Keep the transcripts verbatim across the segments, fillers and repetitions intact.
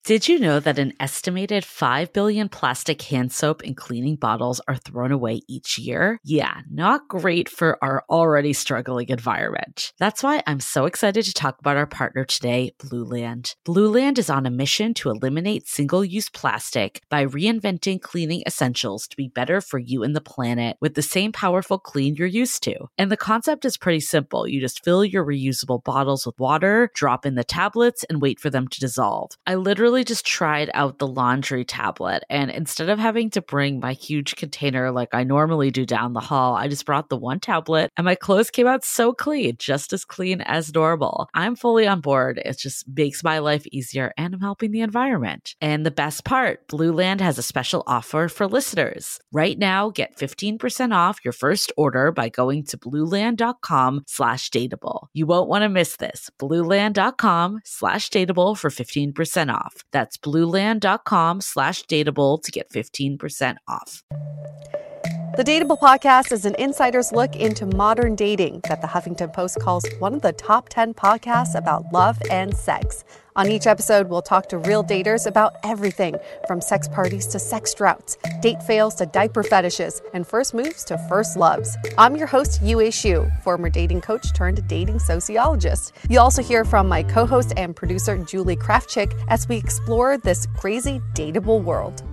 Did you know that an estimated five billion plastic hand soap and cleaning bottles are thrown away each year? Yeah, not great for our already struggling environment. That's why I'm so excited to talk about our partner today, Blueland. Blueland is on a mission to eliminate single-use plastic by reinventing cleaning essentials to be better for you and the planet with the same powerful clean you're used to. And the concept is pretty simple. You just fill your reusable bottles with water, drop in the tablets, and wait for them to dissolve. I literally just tried out the laundry tablet, and instead of having to bring my huge container like I normally do down the hall, I just brought the one tablet and my clothes came out so clean, just as clean as normal. I'm fully on board. It just makes my life easier and I'm helping the environment. And the best part, Blueland has a special offer for listeners. Right now, get fifteen percent off your first order by going to blueland.com slash dateable. You won't want to miss this. blueland.com slash dateable for fifteen percent off. That's blueland.com slash dateable to get fifteen percent off. The Dateable Podcast is an insider's look into modern dating that the Huffington Post calls one of the top ten podcasts about love and sex. On each episode, we'll talk to real daters about everything from sex parties to sex droughts, date fails to diaper fetishes, and first moves to first loves. I'm your host, Yue Xu, former dating coach turned dating sociologist. You'll also hear from my co-host and producer, Julie Krafchick, as we explore this crazy dateable world.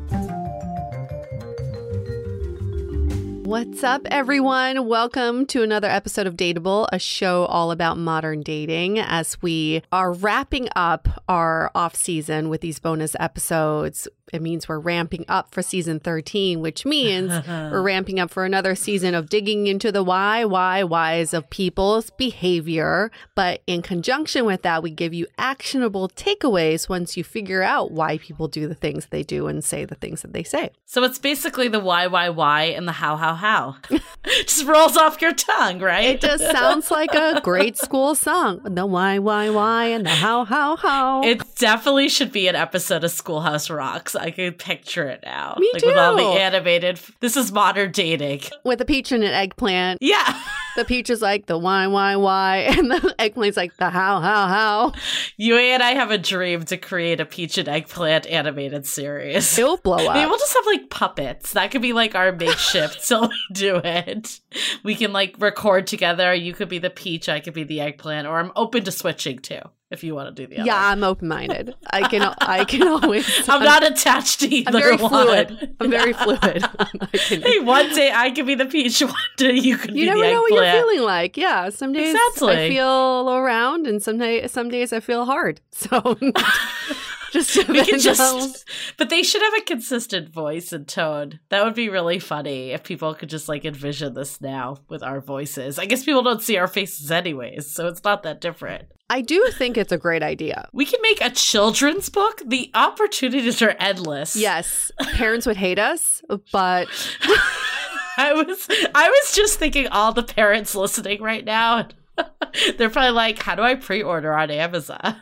What's up, everyone? Welcome to another episode of Dateable, a show all about modern dating as we are wrapping up our off season with these bonus episodes. It means we're ramping up for season thirteen, which means we're ramping up for another season of digging into the why, why, whys of people's behavior. But in conjunction with that, we give you actionable takeaways once you figure out why people do the things they do and say the things that they say. So it's basically the why, why, why and the how, how, how. Just rolls off your tongue, right? It just sounds like a grade school song. The why, why, why and the how, how, how. It definitely should be an episode of Schoolhouse Rocks. I can picture it now. Me like too. With all the animated, this is modern dating. With a peach and an eggplant. Yeah. The peach is like the why, why, why, and the eggplant's like the how, how, how. You and I have a dream to create a peach and eggplant animated series. It'll blow up. Maybe we'll just have like puppets. That could be like our makeshift till we do it. We can like record together. You could be the peach, I could be the eggplant, or I'm open to switching too. If you want to do the other. Yeah, I'm open-minded. I can I can always... I'm, I'm not attached to either I'm very one. fluid. I'm very fluid. can, hey, one day I could be the peach, one day you could you be the eggplant. You never know what you're feeling like. Yeah, some days exactly. I feel around and some, day, some days I feel hard. So... Just we can just, but they should have a consistent voice and tone. That would be really funny if people could just like envision this now with our voices. I guess people don't see our faces anyways, so it's not that different. I do think it's a great idea. We can make a children's book. The opportunities are endless. Yes, parents would hate us, but I was I was just thinking all the parents listening right now. They're probably like, "How do I pre-order on Amazon?"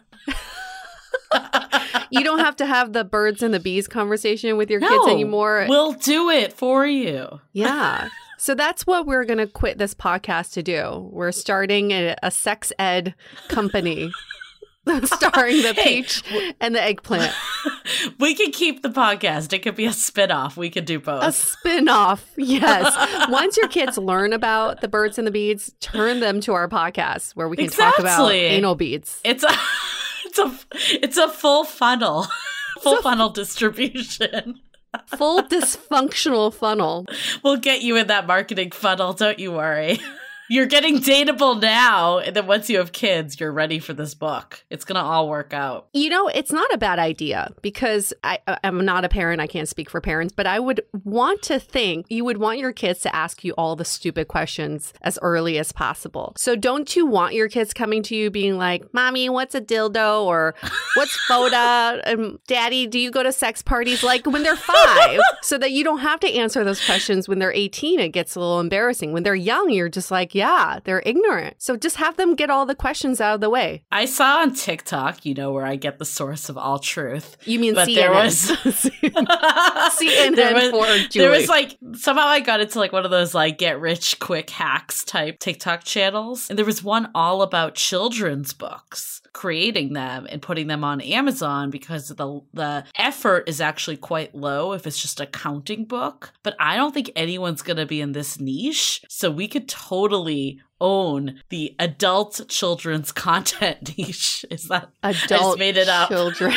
You don't have to have the birds and the bees conversation with your no, kids anymore. We'll do it for you. Yeah. So that's what we're going to quit this podcast to do. We're starting a, a sex ed company starring the hey, peach and the eggplant. We can keep the podcast. It could be a spinoff. We could do both. A spinoff, yes. Once your kids learn about the birds and the beads, turn them to our podcast where we can exactly. talk about anal beads. It's a... It's a it's a full funnel, full funnel distribution. Full dysfunctional funnel. We'll get you in that marketing funnel, don't you worry. You're getting dateable now, and then once you have kids, you're ready for this book. It's going to all work out. You know, it's not a bad idea because I, I'm not a parent. I can't speak for parents, but I would want to think you would want your kids to ask you all the stupid questions as early as possible. So don't you want your kids coming to you being like, Mommy, what's a dildo? Or what's FODA? And Daddy, do you go to sex parties? Like when they're five, so that you don't have to answer those questions when they're eighteen. It gets a little embarrassing. When they're young, you're just like, yeah, they're ignorant. So just have them get all the questions out of the way. I saw on TikTok, you know, where I get the source of all truth. You mean but C N N? There was C N N there was, for Julie. There was like, somehow I got into like one of those like get rich quick hacks type TikTok channels. And there was one all about children's books. creating them and putting them on Amazon because the the effort is actually quite low if it's just a counting book. But I don't think anyone's going to be in this niche. So we could totally own the adult children's content niche. Is that adult I just made it up. Children?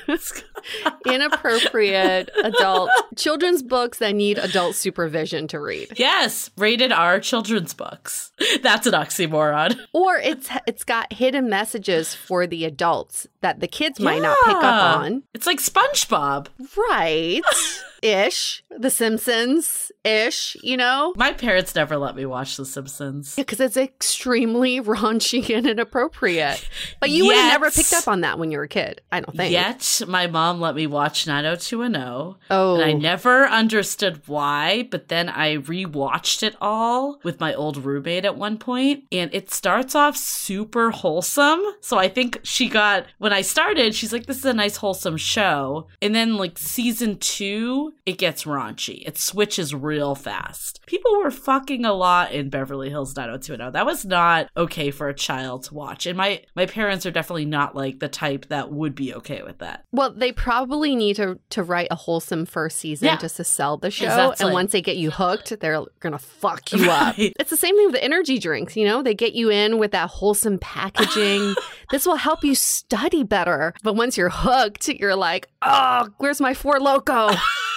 Inappropriate adult children's books that need adult supervision to read. Yes, rated R children's books. That's an oxymoron. Or it's it's got hidden messages for the adults that the kids might yeah. not pick up on. It's like SpongeBob. Right. Ish. The Simpsons. Ish, you know? My parents never let me watch The Simpsons. Yeah, because it's extremely raunchy and inappropriate. But you Yet, would have never picked up on that when you were a kid, I don't think. Yet, my mom let me watch nine oh two one oh. Oh. And I never understood why, but then I rewatched it all with my old roommate at one point, and it starts off super wholesome. So I think she got, when I started, she's like, this is a nice wholesome show. And then like season two, it gets raunchy. It switches real fast. People were fucking a lot in Beverly Hills nine oh two one oh. That was not okay for a child to watch. And my, my parents are definitely not like the type that would be okay with that. Well, they probably need to, to write a wholesome first season yeah. just to sell the show. Exactly. And once they get you hooked, they're going to fuck you up. Right. It's the same thing with the energy drinks, you know? They get you in with that wholesome packaging. This will help you study better. But once you're hooked, you're like, oh, where's my Four Loko?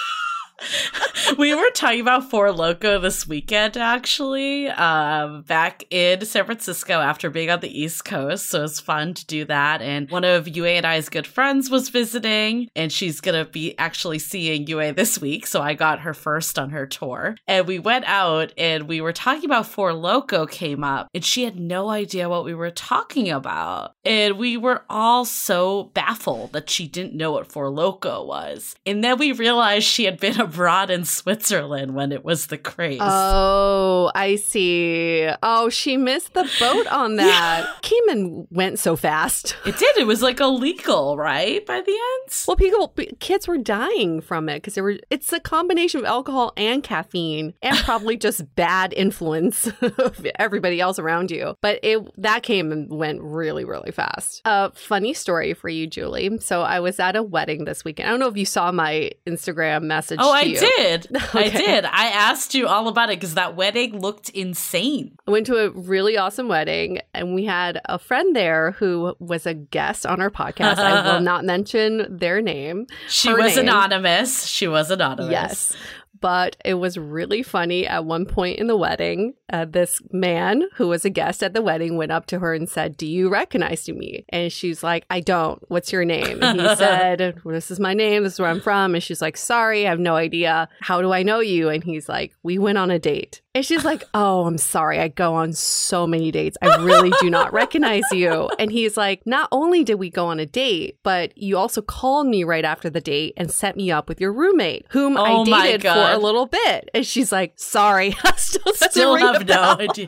We were talking about Four Loko this weekend, actually, um, back in San Francisco after being on the East Coast. So it was fun to do that. And one of Yue and I's good friends was visiting, and she's going to be actually seeing Yue this week. So I got her first on her tour. And we went out and we were talking about Four Loko came up, and she had no idea what we were talking about. And we were all so baffled that she didn't know what Four Loko was. And then we realized she had been abroad in Switzerland when it was the craze. Oh, I see. Oh, she missed the boat on that. Yeah. Came and went so fast. It did. It was like illegal, right? By the end. Well, people, kids were dying from it because they were. It's a combination of alcohol and caffeine, and probably just bad influence of everybody else around you. But it that came and went really, really fast. A uh, funny story for you, Julie. So I was at a wedding this weekend. I don't know if you saw my Instagram message. Oh, to I you. did. Okay. I did. I asked you all about it because that wedding looked insane. I went to a really awesome wedding, and we had a friend there who was a guest on our podcast. I will not mention their name. She Her was name. anonymous. She was anonymous. Yes. But it was really funny. At one point in the wedding, uh, this man who was a guest at the wedding went up to her and said, "Do you recognize me?" And she's like, "I don't. What's your name?" And he said, "This is my name. This is where I'm from." And she's like, "Sorry, I have no idea. How do I know you?" And he's like, "We went on a date." And she's like, "Oh, I'm sorry. I go on so many dates. I really do not recognize you." And he's like, "Not only did we go on a date, but you also called me right after the date and set me up with your roommate, whom oh I dated for a little bit." And she's like, "Sorry, I still, still have no idea."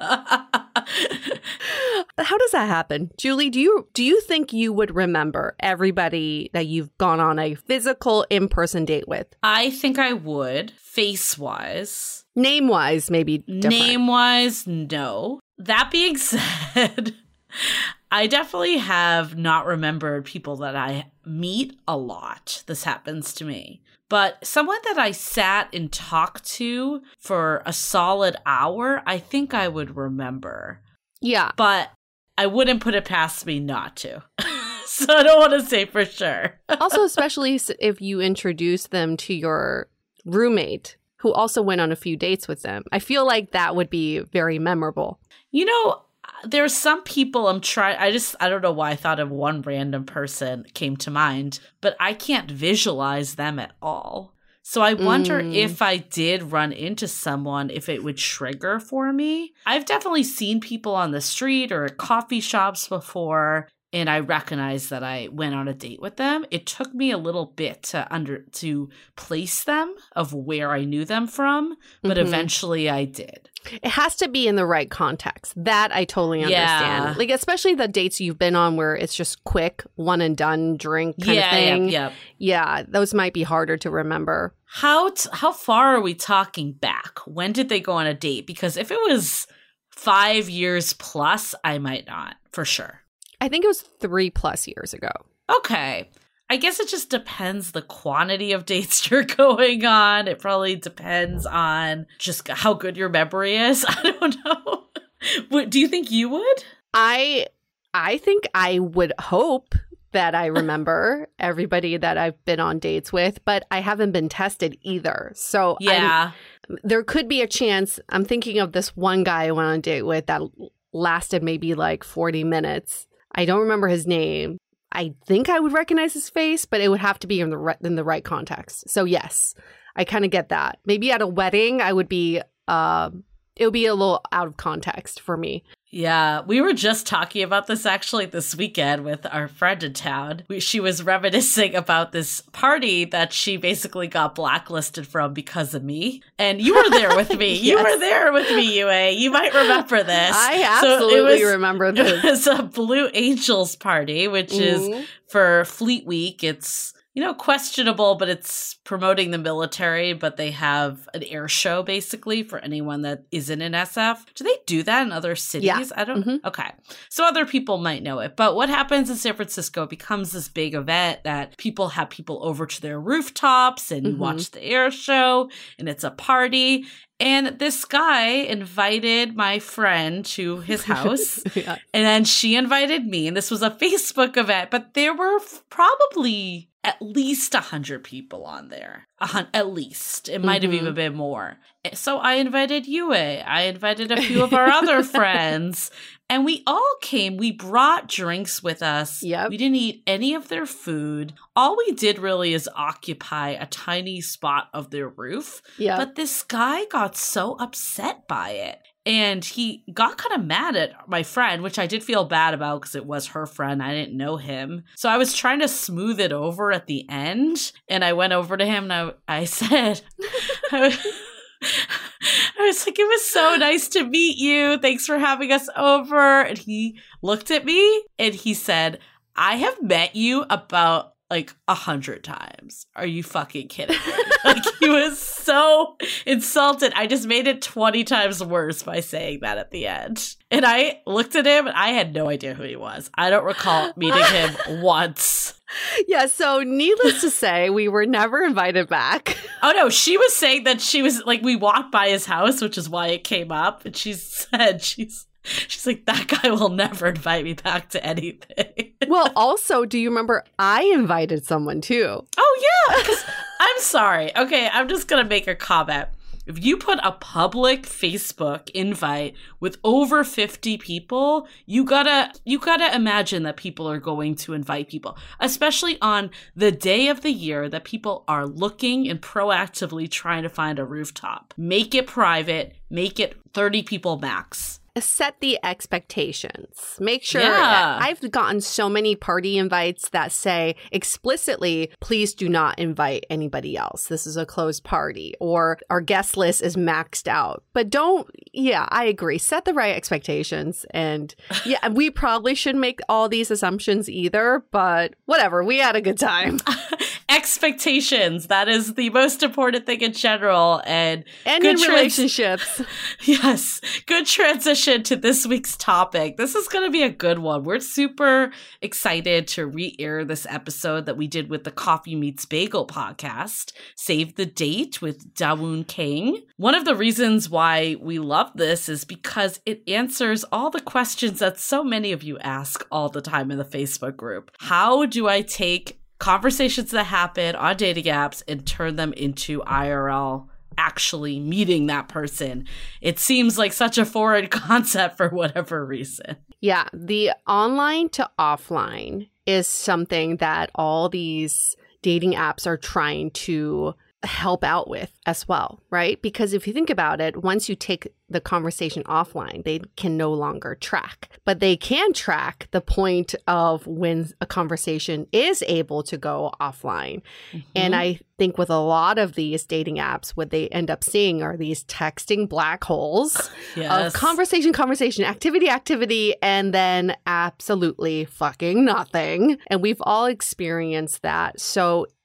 How does that happen? Julie, do you do you think you would remember everybody that you've gone on a physical in-person date with? I think I would, face-wise. Name-wise, maybe different. Name-wise, no. That being said, I definitely have not remembered people that I meet a lot. This happens to me. But someone that I sat and talked to for a solid hour, I think I would remember. Yeah. But I wouldn't put it past me not to. So I don't want to say for sure. Also, especially if you introduce them to your roommate, who also went on a few dates with them. I feel like that would be very memorable. You know, there's some people I'm trying, I just, I don't know why I thought of one random person came to mind, but I can't visualize them at all. So I wonder mm. if I did run into someone, if it would trigger for me. I've definitely seen people on the street or at coffee shops before, and I recognize that I went on a date with them. It took me a little bit to under to place them of where I knew them from, but mm-hmm. eventually I did. It has to be in the right context. That I totally understand. Yeah. Like, especially the dates you've been on where it's just quick, one and done drink kind yeah, of thing. Yeah, yeah. Yeah, those might be harder to remember. How t- how far are we talking back? When did they go on a date? Because if it was five years plus, I might not, for sure. I think it was three plus years ago. Okay. I guess it just depends the quantity of dates you're going on. It probably depends on just how good your memory is. I don't know. Do you think you would? I I think I would hope that I remember everybody that I've been on dates with, but I haven't been tested either. So yeah, I'm, there could be a chance. I'm thinking of this one guy I went on a date with that lasted maybe like forty minutes. I don't remember his name. I think I would recognize his face, but it would have to be in the right, in the right context. So yes, I kind of get that. Maybe at a wedding, I would be, uh, it would be a little out of context for me. Yeah, we were just talking about this actually this weekend with our friend in town. We, she was reminiscing about this party that she basically got blacklisted from because of me. And you were there with me. Yes. You were there with me, Yue. You might remember this. I absolutely so was, remember this. It was a Blue Angels party, which mm-hmm. is for Fleet Week. It's, you know, questionable, but it's promoting the military, but they have an air show basically for anyone that isn't in S F. Do they do that in other cities? Yeah. I don't mm-hmm. Okay. So other people might know it. But what happens in San Francisco becomes this big event that people have people over to their rooftops and you mm-hmm. watch the air show and it's a party. And this guy invited my friend to his house, yeah. and then she invited me, and this was a Facebook event, but there were f- probably at least one hundred people on there. A hun- at least. It might mm-hmm. have even been more. So I invited Yue. I invited a few of our other friends, and we all came. We brought drinks with us. Yep. We didn't eat any of their food. All we did really is occupy a tiny spot of their roof. Yep. But this guy got so upset by it. And he got kind of mad at my friend, which I did feel bad about because it was her friend. I didn't know him. So I was trying to smooth it over at the end. And I went over to him and I, I said, I was, I was like, it was so nice to meet you. Thanks for having us over. And he looked at me and he said, I have met you about like a hundred times. Are you fucking kidding me? Like, he was so insulted. I just made it twenty times worse by saying that at the end. And I looked at him and I had no idea who he was. I don't recall meeting him once. Yeah, so needless to say, we were never invited back. Oh, no, she was saying that she was, like, we walked by his house, which is why it came up. And she said, she's, she's like, that guy will never invite me back to anything. Well, also, do you remember I invited someone too? Oh, yeah, because I'm sorry. Okay, I'm just going to make a comment. If you put a public Facebook invite with over fifty people, you gotta you gotta imagine that people are going to invite people, especially on the day of the year that people are looking and proactively trying to find a rooftop. Make it private. Make it thirty people max. Set the expectations. Make sure. Yeah. I've gotten so many party invites that say explicitly, please do not invite anybody else. This is a closed party, or our guest list is maxed out. But don't, yeah, I agree. Set the right expectations. And yeah, we probably shouldn't make all these assumptions either, but whatever. We had a good time. Expectations. That is the most important thing in general. And, and in trans- relationships. Yes. Good transition to this week's topic. This is going to be a good one. We're super excited to re-air this episode that we did with the Coffee Meets Bagel podcast, Save the Date with Dawoon Kang. One of the reasons why we love this is because it answers all the questions that so many of you ask all the time in the Facebook group. How do I take conversations that happen on dating apps and turn them into I R L actually meeting that person? It seems like such a foreign concept for whatever reason. Yeah, the online to offline is something that all these dating apps are trying to help out with as well, right? Because if you think about it, once you take the conversation offline, they can no longer track. But they can track the point of when a conversation is able to go offline. Mm-hmm. And I think with a lot of these dating apps, what they end up seeing are these texting black holes yes. of conversation, conversation, activity, activity, and then absolutely fucking nothing. And we've all experienced that. So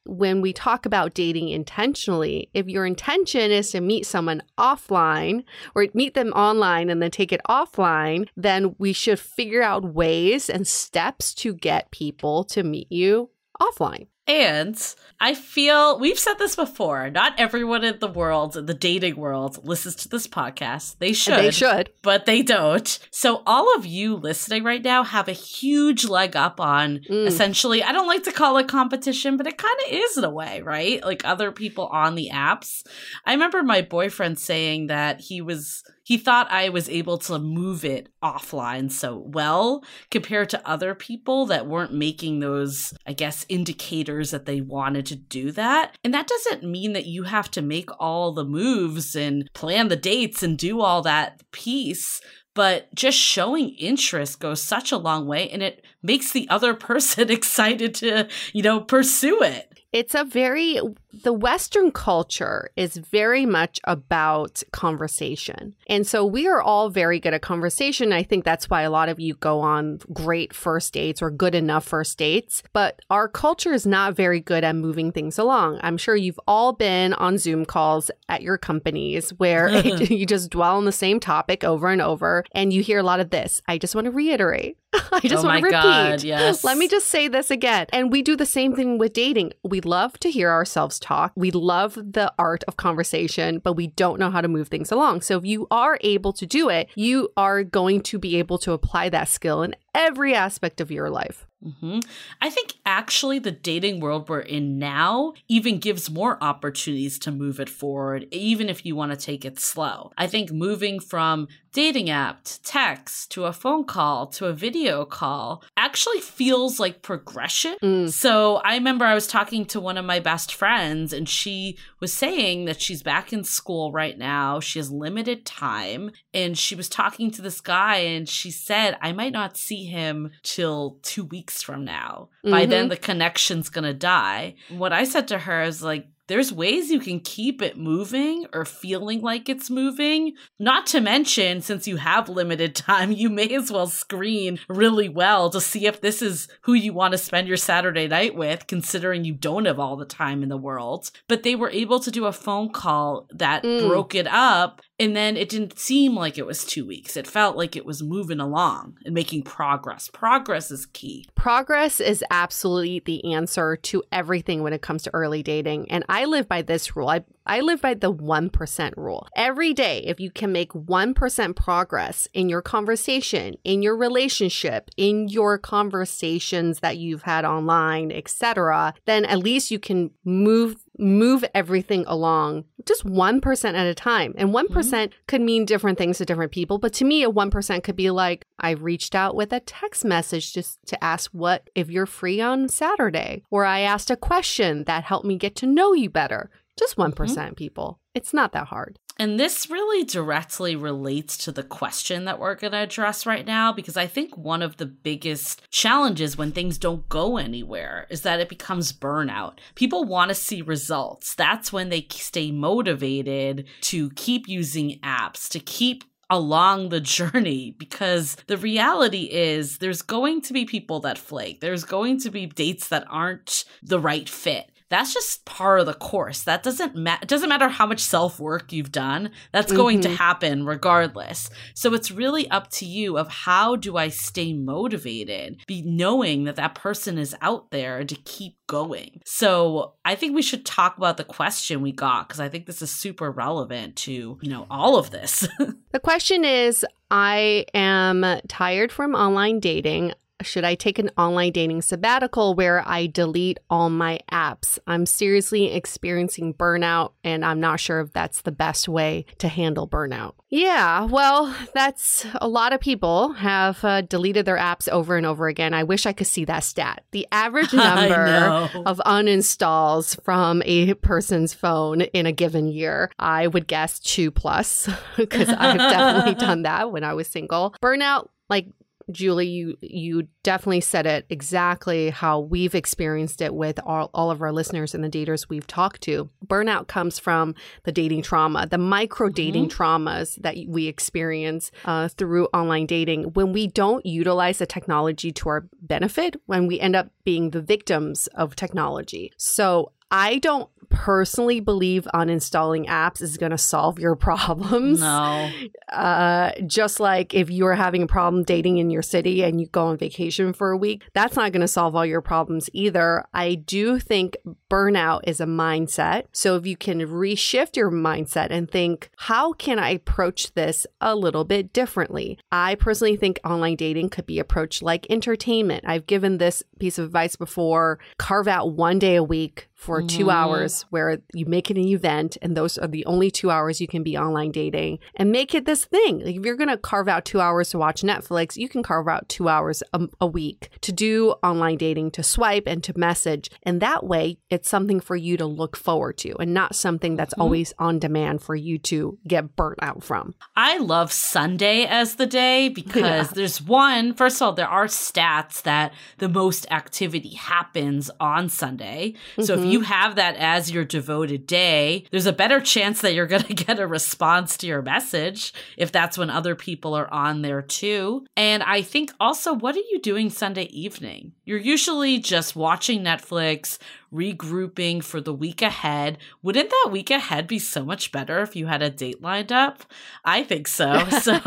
when we talk about dating intentionally, if your intention is to meet someone offline or meet them online and then take it offline, then we should figure out ways and steps to get people to meet you offline. And I feel we've said this before. Not everyone in the world, in the dating world, listens to this podcast. They should. They should. But they don't. So all of you listening right now have a huge leg up on mm. essentially, I don't like to call it competition, but it kind of is in a way, right? Like other people on the apps. I remember my boyfriend saying that he was... He thought I was able to move it offline so well compared to other people that weren't making those, I guess, indicators that they wanted to do that. And that doesn't mean that you have to make all the moves and plan the dates and do all that piece. But just showing interest goes such a long way, and it makes the other person excited to, you know, pursue it. It's a very, the Western culture is very much about conversation. And so we are all very good at conversation. I think that's why a lot of you go on great first dates or good enough first dates. But our culture is not very good at moving things along. I'm sure you've all been on Zoom calls at your companies where you just dwell on the same topic over and over. And you hear a lot of this. I just want to reiterate. I just oh want to repeat. God, yes. Let me just say this again. And we do the same thing with dating. We love to hear ourselves talk. We love the art of conversation, but we don't know how to move things along. So if you are able to do it, you are going to be able to apply that skill in every aspect of your life. Mm-hmm. I think actually the dating world we're in now even gives more opportunities to move it forward, even if you want to take it slow. I think moving from dating app to text to a phone call to a video call actually feels like progression. Mm. So I remember I was talking to one of my best friends and she was saying that she's back in school right now. She has limited time and she was talking to this guy and she said, I might not see him till two weeks from now. Mm-hmm. By then the connection's gonna die. What I said to her is like, there's ways you can keep it moving or feeling like it's moving. Not to mention, since you have limited time, you may as well screen really well to see if this is who you want to spend your Saturday night with, considering you don't have all the time in the world. But they were able to do a phone call that mm. broke it up. And then it didn't seem like it was two weeks. It felt like it was moving along and making progress. Progress is key. Progress is absolutely the answer to everything when it comes to early dating. And I live by this rule. I, I live by the one percent rule. Every day, if you can make one percent progress in your conversation, in your relationship, in your conversations that you've had online, et cetera, then at least you can move move everything along just one percent at a time. And one percent mm-hmm. could mean different things to different people. But to me, a one percent could be like, I reached out with a text message just to ask what, if you're free on Saturday, or I asked a question that helped me get to know you better. Just one percent mm-hmm. people. It's not that hard. And this really directly relates to the question that we're going to address right now, because I think one of the biggest challenges when things don't go anywhere is that it becomes burnout. People want to see results. That's when they stay motivated to keep using apps, to keep along the journey, because the reality is there's going to be people that flake. There's going to be dates that aren't the right fit. That's just part of the course. That doesn't matter. It doesn't matter how much self-work you've done. That's mm-hmm. going to happen regardless. So it's really up to you of how do I stay motivated, be knowing that that person is out there to keep going. So I think we should talk about the question we got, because I think this is super relevant to, you know, all of this. The question is, I am tired from online dating. Should I take an online dating sabbatical where I delete all my apps? I'm seriously experiencing burnout, and I'm not sure if that's the best way to handle burnout. Yeah, well, that's a lot of people have uh, deleted their apps over and over again. I wish I could see that stat. The average number of uninstalls from a person's phone in a given year, I would guess two plus, because I've definitely done that when I was single. Burnout, like, Julie, you you definitely said it exactly how we've experienced it with all, all of our listeners and the daters we've talked to. Burnout comes from the dating trauma, the micro dating mm-hmm. traumas that we experience uh, through online dating when we don't utilize the technology to our benefit, when we end up being the victims of technology. So I don't personally believe uninstalling apps is going to solve your problems. No. Uh, just like if you're having a problem dating in your city and you go on vacation for a week, that's not going to solve all your problems either. I do think burnout is a mindset. So if you can reshift your mindset and think, how can I approach this a little bit differently? I personally think online dating could be approached like entertainment. I've given this piece of advice before. Carve out one day a week for two mm. hours where you make it an event, and those are the only two hours you can be online dating, and make it this thing. Like if you're going to carve out two hours to watch Netflix, you can carve out two hours a, a week to do online dating, to swipe and to message. And that way it's something for you to look forward to and not something that's mm-hmm. always on demand for you to get burnt out from. I love Sunday as the day because yeah. there's one, first of all, there are stats that the most activity happens on Sunday. Mm-hmm. So if you have that as your devoted day, there's a better chance that you're going to get a response to your message if that's when other people are on there too. And I think also, what are you doing Sunday evening? You're usually just watching Netflix, regrouping for the week ahead. Wouldn't that week ahead be so much better if you had a date lined up? I think so. So,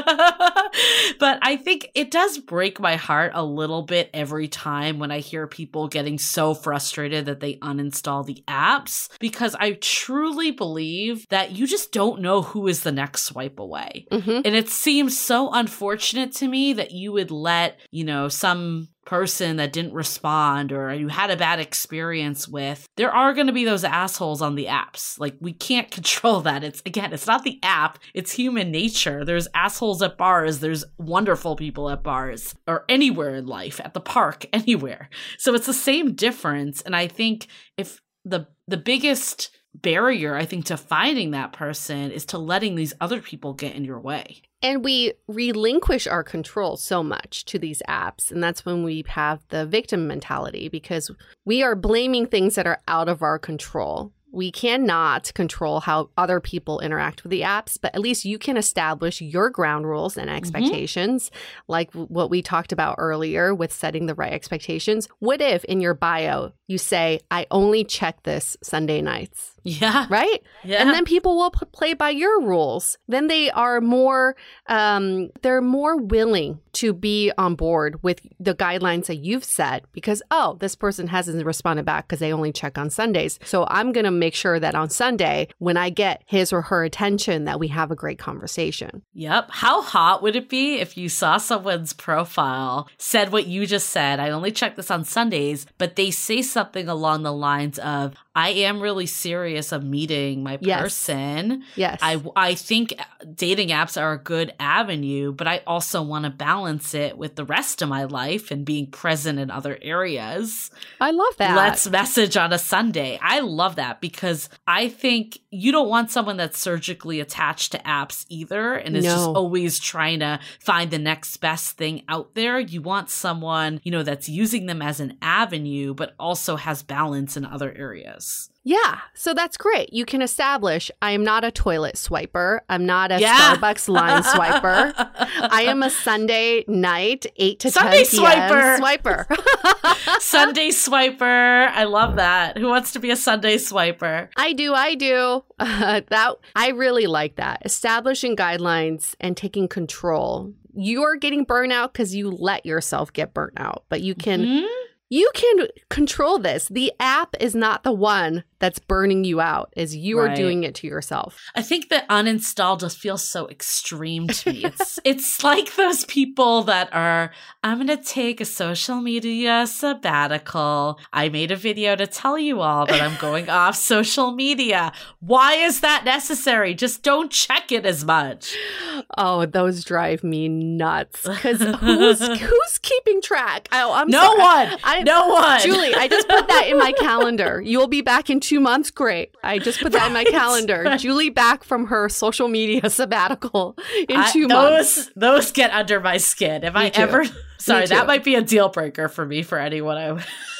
but I think it does break my heart a little bit every time when I hear people getting so frustrated that they uninstall the apps, because I truly believe that you just don't know who is the next swipe away. Mm-hmm. And it seems so unfortunate to me that you would let, you know, some person that didn't respond or you had a bad experience with, there are going to be those assholes on the apps. Like, we can't control that. It's, again, it's not the app, it's human nature. There's assholes at bars, there's wonderful people at bars, or anywhere in life, at the park, anywhere. So it's the same difference. And I think if the the biggest barrier, I think, to finding that person is to letting these other people get in your way. And we relinquish our control so much to these apps. And that's when we have the victim mentality, because we are blaming things that are out of our control. We cannot control how other people interact with the apps, but at least you can establish your ground rules and expectations, mm-hmm. like what we talked about earlier with setting the right expectations. What if in your bio you say, I only check this Sunday nights? Yeah. Right? Yeah. And then people will p- play by your rules. Then they are more, um, they're more willing to be on board with the guidelines that you've set because, oh, this person hasn't responded back because they only check on Sundays. So I'm going to make sure that on Sunday, when I get his or her attention, that we have a great conversation. Yep. How hot would it be if you saw someone's profile, said what you just said, I only check this on Sundays, but they say something along the lines of, I am really serious of meeting my yes. person. Yes. I, I think dating apps are a good avenue, but I also want to balance it with the rest of my life and being present in other areas. I love that. Let's message on a Sunday. I love that because I think you don't want someone that's surgically attached to apps either and is no. just always trying to find the next best thing out there. You want someone, you know, that's using them as an avenue, but also has balance in other areas. Yeah, so that's great. You can establish, I am not a toilet swiper. I'm not a yeah. Starbucks line swiper. I am a Sunday night, eight to Sunday ten p.m. swiper. swiper. Sunday swiper. I love that. Who wants to be a Sunday swiper? I do. I do. Uh, that I really like that. Establishing guidelines and taking control. You're getting burnout because you let yourself get burnt out, but you can... Mm-hmm. You can control this. The app is not the one that's burning you out, as you right. are doing it to yourself. I think that uninstall just feels so extreme to me. It's it's like those people that are, I'm going to take a social media sabbatical. I made a video to tell you all that I'm going off social media. Why is that necessary? Just don't check it as much. Oh, those drive me nuts. Because who's, who's keeping track? Oh, I'm no sorry. one. I, no one. Julie, I just put that in my calendar. You'll be back in two months. Great. I just put that right. in my calendar. Right. Julie back from her social media sabbatical in I, two those, months. Those get under my skin. If me I too. ever... Sorry, Me that too. might be a deal breaker for me for anyone I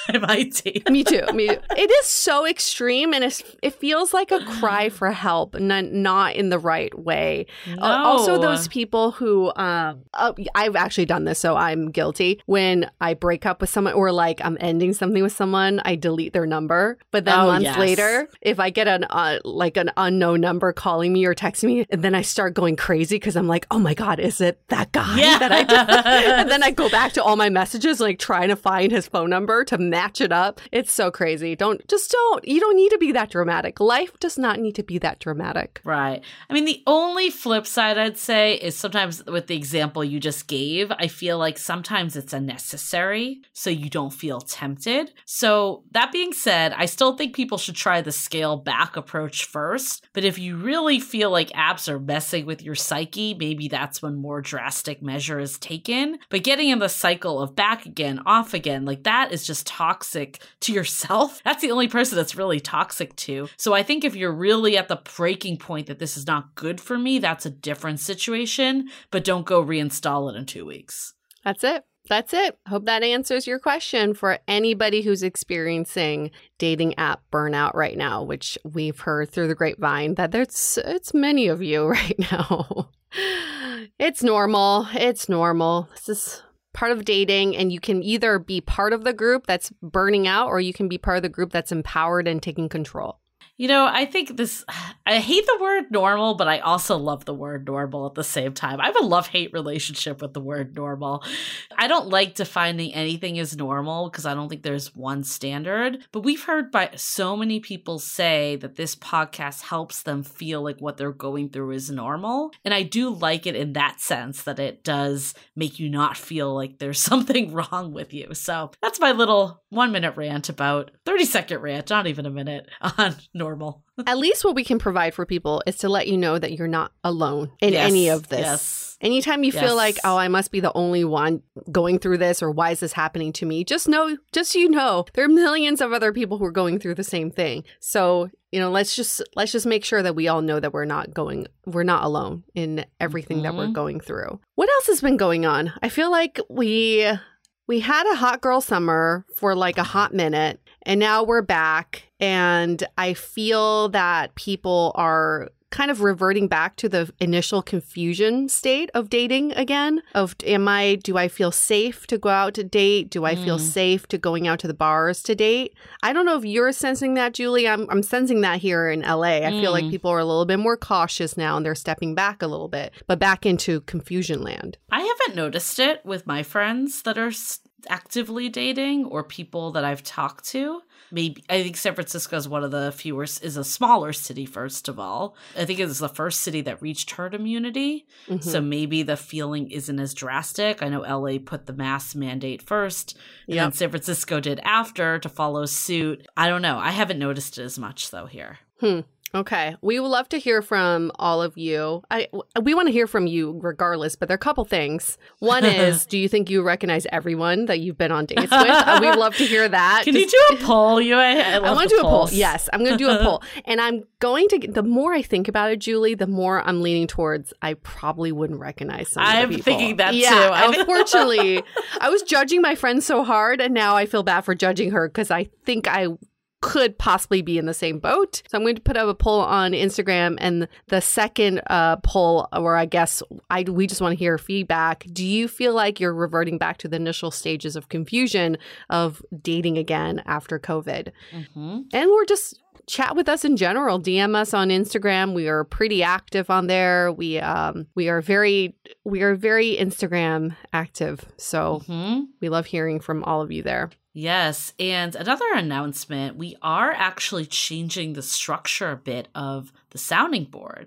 I might date. Me too. Me too. It is so extreme, and it's, it feels like a cry for help, not, not in the right way. No. Uh, also, those people who, um, uh, I've actually done this, so I'm guilty. When I break up with someone or like I'm ending something with someone, I delete their number. But then Oh, months yes. later, if I get an uh, like an unknown number calling me or texting me, and then I start going crazy because I'm like, oh my God, is it that guy Yeah. that I did? And then I go back to all my messages, like trying to find his phone number to match it up. It's so crazy. Don't, just don't. You don't need to be that dramatic. Life does not need to be that dramatic. Right. I mean, the only flip side I'd say is sometimes with the example you just gave, I feel like sometimes it's unnecessary so you don't feel tempted. So that being said, I still think people should try the scale back approach first. But if you really feel like apps are messing with your psyche, maybe that's when more drastic measure is taken. But getting in the cycle of back again, off again, like that is just toxic to yourself. That's the only person that's really toxic to. So I think if you're really at the breaking point that this is not good for me, that's a different situation. But don't go reinstall it in two weeks. That's it. That's it. Hope that answers your question for anybody who's experiencing dating app burnout right now, which we've heard through the grapevine that there's it's many of you right now. It's normal. It's normal. This is part of dating, and you can either be part of the group that's burning out, or you can be part of the group that's empowered and taking control. You know, I think this, I hate the word normal, but I also love the word normal at the same time. I have a love-hate relationship with the word normal. I don't like defining anything as normal because I don't think there's one standard. But we've heard by so many people say that this podcast helps them feel like what they're going through is normal. And I do like it in that sense that it does make you not feel like there's something wrong with you. So that's my little one-minute rant about, thirty-second rant, not even a minute, on normal. At least what we can provide for people is to let you know that you're not alone in Yes, any of this. yes. Anytime you Yes. feel like, oh, I must be the only one going through this, or why is this happening to me? Just know, just so you know, there are millions of other people who are going through the same thing. So, you know, let's just let's just make sure that we all know that we're not going, we're not alone in everything Mm-hmm. that we're going through. What else has been going on? I feel like we we had a hot girl summer for like a hot minute, and now we're back. And I feel that people are kind of reverting back to the initial confusion state of dating again. Of, am I, do I feel safe to go out to date? Do I feel Mm. safe to going out to the bars to date? I don't know if you're sensing that, Julie. I'm, I'm sensing that here in L A. I feel like Mm. people are a little bit more cautious now, and they're stepping back a little bit, but back into confusion land. I haven't noticed it with my friends that are s- actively dating or people that I've talked to. Maybe I think San Francisco is one of the fewer, is a smaller city, first of all. I think it was the first city that reached herd immunity. Mhm. So maybe the feeling isn't as drastic. I know L A put the mask mandate first, and then Yep. San Francisco did after to follow suit. I don't know. I haven't noticed it as much, though, here. Hmm. Okay. We would love to hear from all of you. I, we want to hear from you regardless, but there are a couple things. One is, do you think you recognize everyone that you've been on dates with? Uh, we'd love to hear that. Can Just- you do a poll? You, I, I, love I want the to do a poll. polls. Yes, I'm going to do a poll. And I'm going to, the more I think about it, Julie, the more I'm leaning towards I probably wouldn't recognize some of the I'm people. thinking that yeah, too. I mean- unfortunately, I was judging my friend so hard, and now I feel bad for judging her because I think I could possibly be in the same boat. So I'm going to put up a poll on Instagram, and the second uh, poll, where I guess I we just want to hear feedback. Do you feel like you're reverting back to the initial stages of confusion of dating again after COVID? Mm-hmm. And we're just chat with us in general. D M us on Instagram. We are pretty active on there. We um we are very we are very Instagram active. So Mm-hmm. we love hearing from all of you there. Yes. And another announcement, we are actually changing the structure a bit of the sounding board.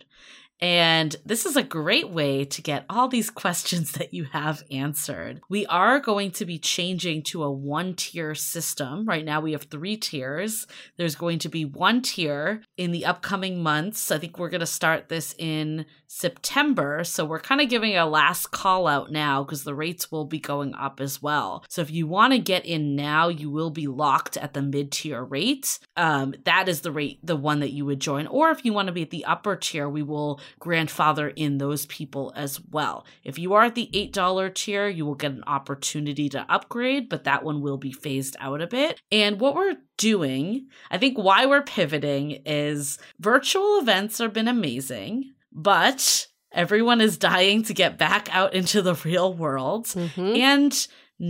And this is a great way to get all these questions that you have answered. We are going to be changing to a one-tier system. Right now we have three tiers. There's going to be one tier in the upcoming months. I think we're going to start this in September. So we're kind of giving a last call out now because the rates will be going up as well. So if you want to get in now, you will be locked at the mid-tier rate. Um, that is the rate, the one that you would join. Or if you want to be at the upper tier, we will grandfather in those people as well. If you are at the eight dollars tier, you will get an opportunity to upgrade, but that one will be phased out a bit. And what we're doing, I think why we're pivoting is virtual events have been amazing, but everyone is dying to get back out into the real world. Mm-hmm. And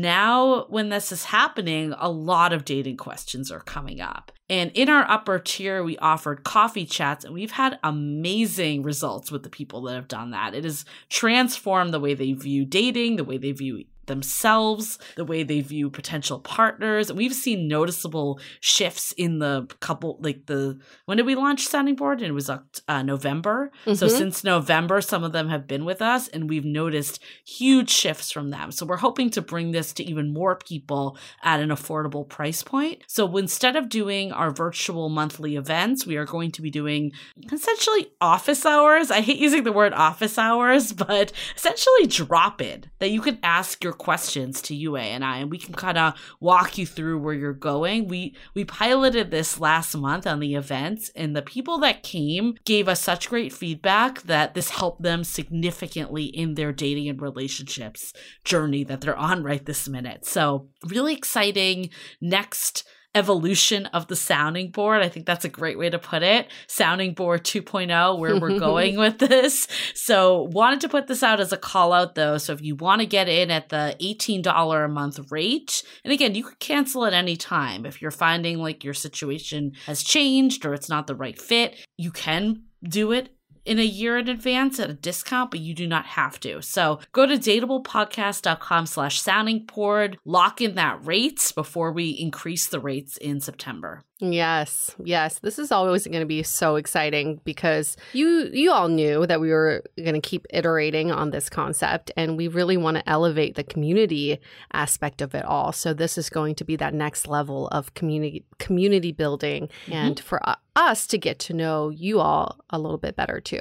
now when this is happening, a lot of dating questions are coming up. And in our upper tier, we offered coffee chats, and we've had amazing results with the people that have done that. It has transformed the way they view dating, the way they view themselves, the way they view potential partners. And we've seen noticeable shifts in the couple, like the, when did we launch Sounding Board? And it was uh, November. Mm-hmm. So since November, some of them have been with us, and we've noticed huge shifts from them. So we're hoping to bring this to even more people at an affordable price point. So instead of doing our virtual monthly events, we are going to be doing essentially office hours. I hate using the word office hours, but essentially drop in that you can ask your questions to Yue and I, and we can kind of walk you through where you're going. We we piloted this last month on the events, and the people that came gave us such great feedback that this helped them significantly in their dating and relationships journey that they're on right this minute. So really exciting next evolution of the Sounding Board. I think that's a great way to put it. Sounding Board two point oh, where we're going with this. So wanted to put this out as a call out though. So if you want to get in at the eighteen dollars a month rate, and again, you could cancel at any time. If you're finding like your situation has changed or it's not the right fit, you can do it in a year in advance at a discount, but you do not have to. So go to dateablepodcast.com slash sounding board, lock in that rate before we increase the rates in September. Yes, yes. This is always going to be so exciting because you you all knew that we were going to keep iterating on this concept, and we really want to elevate the community aspect of it all. So this is going to be that next level of community community building, mm-hmm. and for us to get to know you all a little bit better too.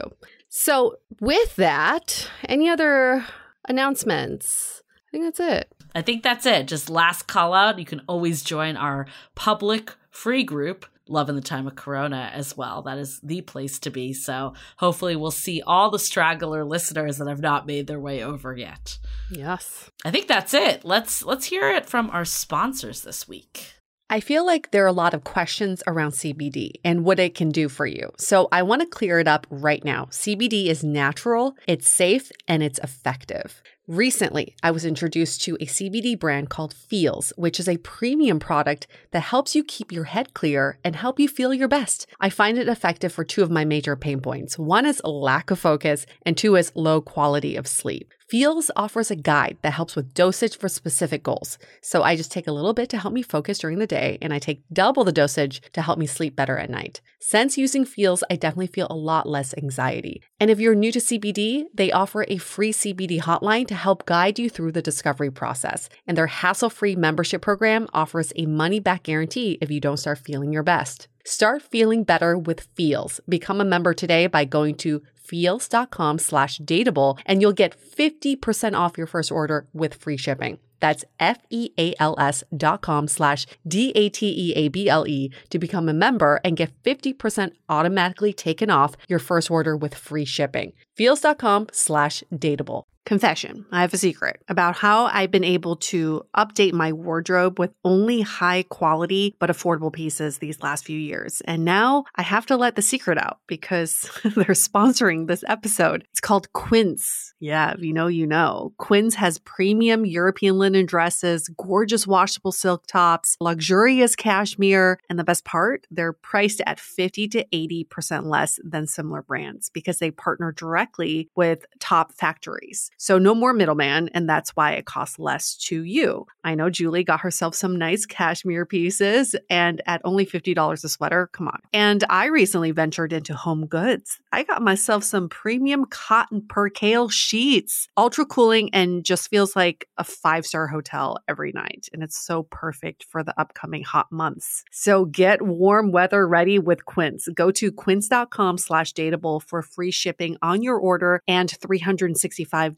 So with that, any other announcements? I think that's it. I think that's it. Just last call out. You can always join our public free group, Love in the Time of Corona, as well. That is the place to be. So hopefully we'll see all the straggler listeners that have not made their way over yet. Yes. I think that's it. Let's let's hear it from our sponsors this week. I feel like there are a lot of questions around C B D and what it can do for you. So I want to clear it up right now. C B D is natural, it's safe, and it's effective. Recently, I was introduced to a C B D brand called Feels, which is a premium product that helps you keep your head clear and help you feel your best. I find it effective for two of my major pain points. One is lack of focus, and two is low quality of sleep. Feels offers a guide that helps with dosage for specific goals. So I just take a little bit to help me focus during the day, and I take double the dosage to help me sleep better at night. Since using Feels, I definitely feel a lot less anxiety. And if you're new to C B D, they offer a free C B D hotline to help guide you through the discovery process. And their hassle-free membership program offers a money-back guarantee if you don't start feeling your best. Start feeling better with Feels. Become a member today by going to feels.com slash dateable, and you'll get fifty percent off your first order with free shipping. That's F-E-A-L-S dot com slash D-A-T-E-A-B-L-E to become a member and get fifty percent automatically taken off your first order with free shipping. Feels.com slash dateable. Confession. I have a secret about how I've been able to update my wardrobe with only high quality but affordable pieces these last few years. And now I have to let the secret out because they're sponsoring this episode. It's called Quince. Yeah, if you know, you know. Quince has premium European linen dresses, gorgeous washable silk tops, luxurious cashmere, and the best part, they're priced at fifty to eighty percent less than similar brands because they partner directly with top factories. So no more middleman, and that's why it costs less to you. I know Julie got herself some nice cashmere pieces, and at only fifty dollars a sweater, come on. And I recently ventured into home goods. I got myself some premium cotton percale sheets, ultra cooling, and just feels like a five-star hotel every night. And it's so perfect for the upcoming hot months. So get warm weather ready with Quince. Go to quince.com slash dateable for free shipping on your order and three hundred sixty-five day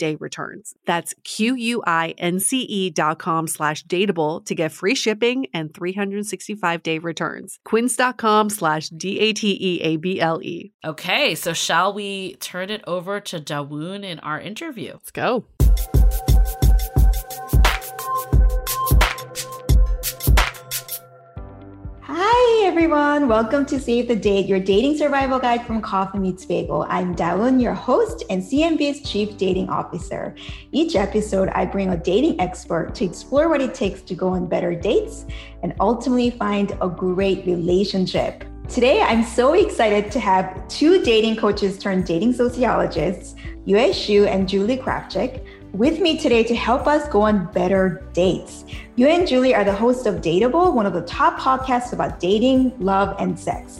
day returns. That's Q-U-I-N-C-E dot com slash dateable to get free shipping and three hundred sixty-five day returns. Quince.com slash D-A-T-E-A-B-L-E. Okay, so shall we turn it over to Dawoon in our interview? Let's go. Hi, everyone. Welcome to Save the Date, your dating survival guide from Coffee Meets Bagel. I'm Dawoon, your host and C M B's Chief Dating Officer. Each episode, I bring a dating expert to explore what it takes to go on better dates and ultimately find a great relationship. Today, I'm so excited to have two dating coaches turned dating sociologists, Yue Xu and Julie Kravchik, with me today to help us go on better dates. You and Julie are the hosts of Dateable, one of the top podcasts about dating, love, and sex.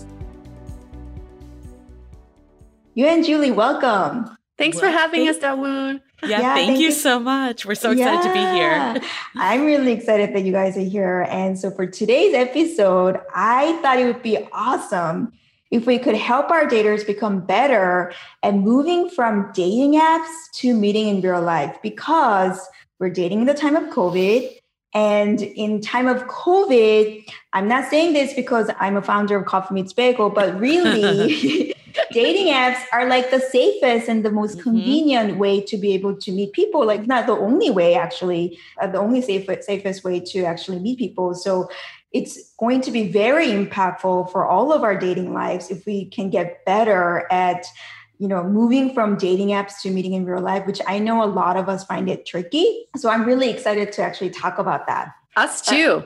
You and Julie, welcome. Thanks well, for having thank- us, Dawoon. Yeah, yeah thank, thank you you so much. We're so excited yeah. to be here. I'm really excited that you guys are here. And so for today's episode, I thought it would be awesome if we could help our daters become better at moving from dating apps to meeting in real life, because we're dating in the time of COVID. And in time of COVID, I'm not saying this because I'm a founder of Coffee Meets Bagel, but really dating apps are like the safest and the most mm-hmm. convenient way to be able to meet people. Like not the only way, actually, uh, the only safe, safest way to actually meet people. So it's going to be very impactful for all of our dating lives if we can get better at, you know, moving from dating apps to meeting in real life, which I know a lot of us find it tricky. So I'm really excited to actually talk about that. Us too.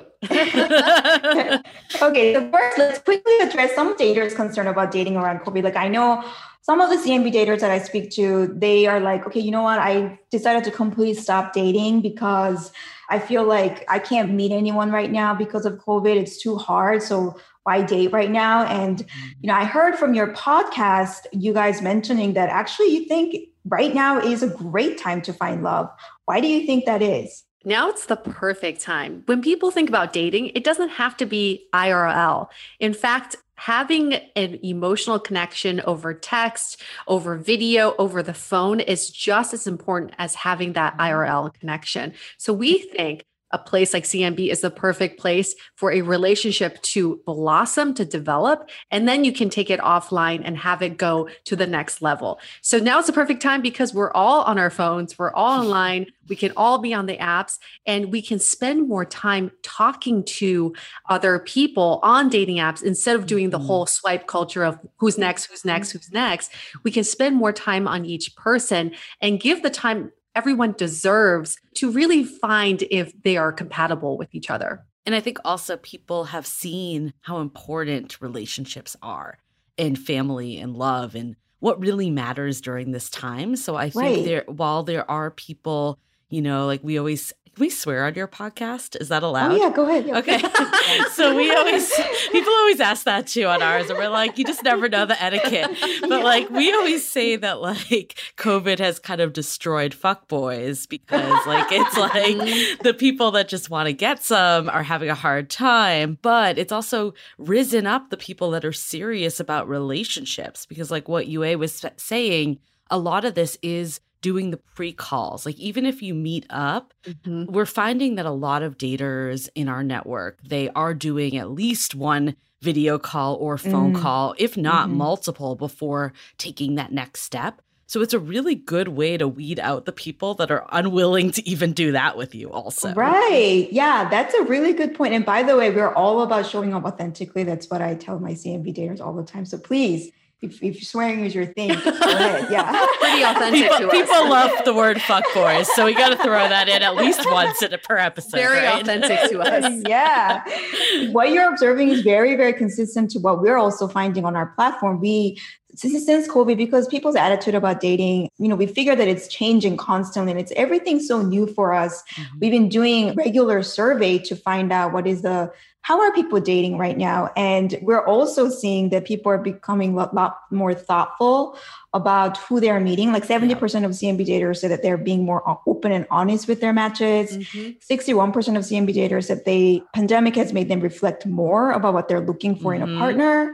Okay, so first, let's quickly address some daters concerned about dating around COVID. Like I know some of the C M B daters that I speak to, they are like, okay, you know what? I decided to completely stop dating because I feel like I can't meet anyone right now because of COVID. It's too hard. So why date right now? And, you know, I heard from your podcast, you guys mentioning that actually you think right now is a great time to find love. Why do you think that is? Now it's the perfect time. When people think about dating, it doesn't have to be I R L. In fact, having an emotional connection over text, over video, over the phone is just as important as having that I R L connection. So we think a place like C M B is the perfect place for a relationship to blossom, to develop, and then you can take it offline and have it go to the next level. So now it's the perfect time because we're all on our phones, we're all online, we can all be on the apps, and we can spend more time talking to other people on dating apps instead of doing the whole swipe culture of who's next, who's next, who's next. We can spend more time on each person and give the time everyone deserves to really find if they are compatible with each other. And I think also people have seen how important relationships are in family and love and what really matters during this time. So I think right. there, while there are people, you know, like we always, can we swear on your podcast? Is that allowed? Oh, yeah, go ahead. Yeah. Okay. So we always, people always ask that too on ours. And we're like, you just never know the etiquette. But like, we always say that like COVID has kind of destroyed fuckboys because like, it's like the people that just want to get some are having a hard time. But it's also risen up the people that are serious about relationships because like what Yue was saying, a lot of this is doing the pre-calls. Like even if you meet up, mm-hmm. we're finding that a lot of daters in our network, they are doing at least one video call or phone mm. call, if not mm-hmm. multiple, before taking that next step. So it's a really good way to weed out the people that are unwilling to even do that with you also. Right. Yeah, that's a really good point. And by the way, we're all about showing up authentically. That's what I tell my C M B daters all the time. So please, If, if swearing is your thing, go ahead. Yeah. Pretty authentic people, to us. People love the word fuckboys, so we got to throw that in at least once in a, per episode. Very right? authentic to us. Yeah. What you're observing is very, very consistent to what we're also finding on our platform. We, since, since COVID, because people's attitude about dating, you know, we figure that it's changing constantly and it's everything so new for us. Mm-hmm. We've been doing regular survey to find out what is the how are people dating right now? And we're also seeing that people are becoming a lot more thoughtful about who they're meeting. Like seventy percent of C M B daters say that they're being more open and honest with their matches. Mm-hmm. sixty-one percent of C M B daters said the pandemic has made them reflect more about what they're looking for mm-hmm. in a partner.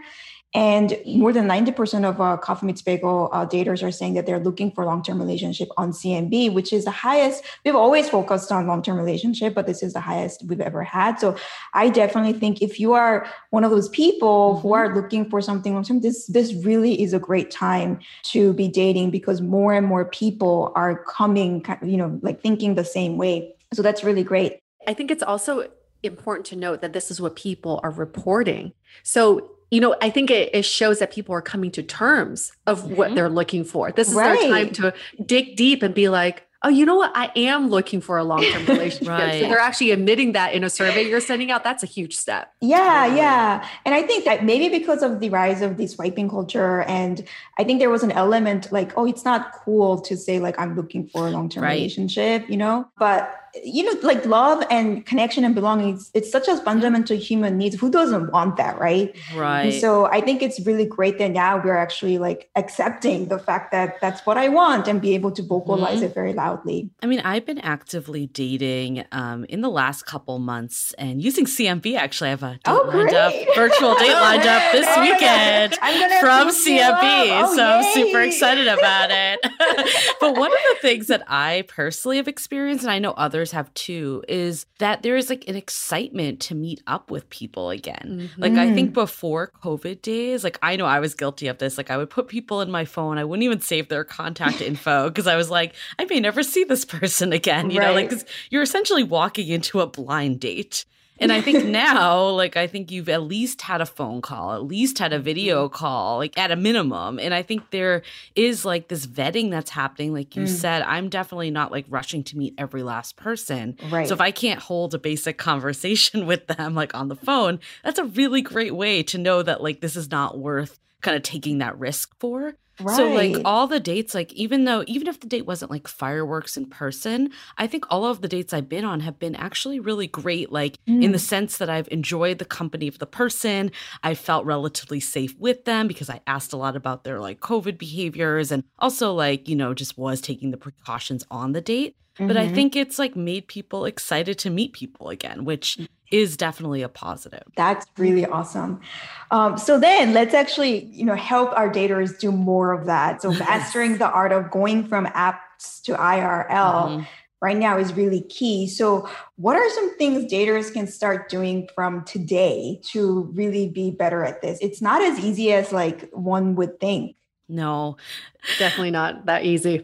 And more than ninety percent of uh, Coffee Meets Bagel uh, daters are saying that they're looking for long-term relationship on C M B, which is the highest. We've always focused on long-term relationship, but this is the highest we've ever had. So I definitely think if you are one of those people mm-hmm. who are looking for something long-term, this, this really is a great time to be dating because more and more people are coming, you know, like thinking the same way. So that's really great. I think it's also important to note that this is what people are reporting. So you know, I think it, it shows that people are coming to terms of mm-hmm. what they're looking for. This is right. their time to dig deep and be like, oh, you know what? I am looking for a long-term relationship. right. So they're actually admitting that in a survey you're sending out. That's a huge step. Yeah, totally. yeah. And I think that maybe because of the rise of the swiping culture, and I think there was an element like, oh, it's not cool to say like, I'm looking for a long-term right. relationship, you know, but you know, like love and connection and belonging, it's, it's such a fundamental human needs. Who doesn't want that, right? Right. And so I think it's really great that now we're actually like accepting the fact that that's what I want and be able to vocalize mm-hmm. it very loudly. I mean, I've been actively dating um, in the last couple months and using C M B. Actually, I have a date oh, lined up, virtual date lined up this oh weekend from C M B. Oh, so yay. I'm super excited about it. But one of the things that I personally have experienced, and I know others have too, is that there is like an excitement to meet up with people again. Mm-hmm. Like I think before COVID days, like I know I was guilty of this. Like I would put people in my phone. I wouldn't even save their contact info because I was like, I may never see this person again. You right. know, like 'cause you're essentially walking into a blind date. And I think now, like, I think you've at least had a phone call, at least had a video call, like at a minimum. And I think there is like this vetting that's happening. Like you mm. said, I'm definitely not like rushing to meet every last person. Right. So if I can't hold a basic conversation with them, like on the phone, that's a really great way to know that like this is not worth kind of taking that risk for. Right. So like all the dates, like even though, even if the date wasn't like fireworks in person, I think all of the dates I've been on have been actually really great, like mm. in the sense that I've enjoyed the company of the person. I felt relatively safe with them because I asked a lot about their like COVID behaviors and also like, you know, just was taking the precautions on the date. Mm-hmm. But I think it's like made people excited to meet people again, which is definitely a positive. That's really awesome. Um, so then let's actually, you know, help our daters do more of that. So mastering the art of going from apps to I R L mm-hmm. right now is really key. So what are some things daters can start doing from today to really be better at this? It's not as easy as like one would think. No, definitely not that easy.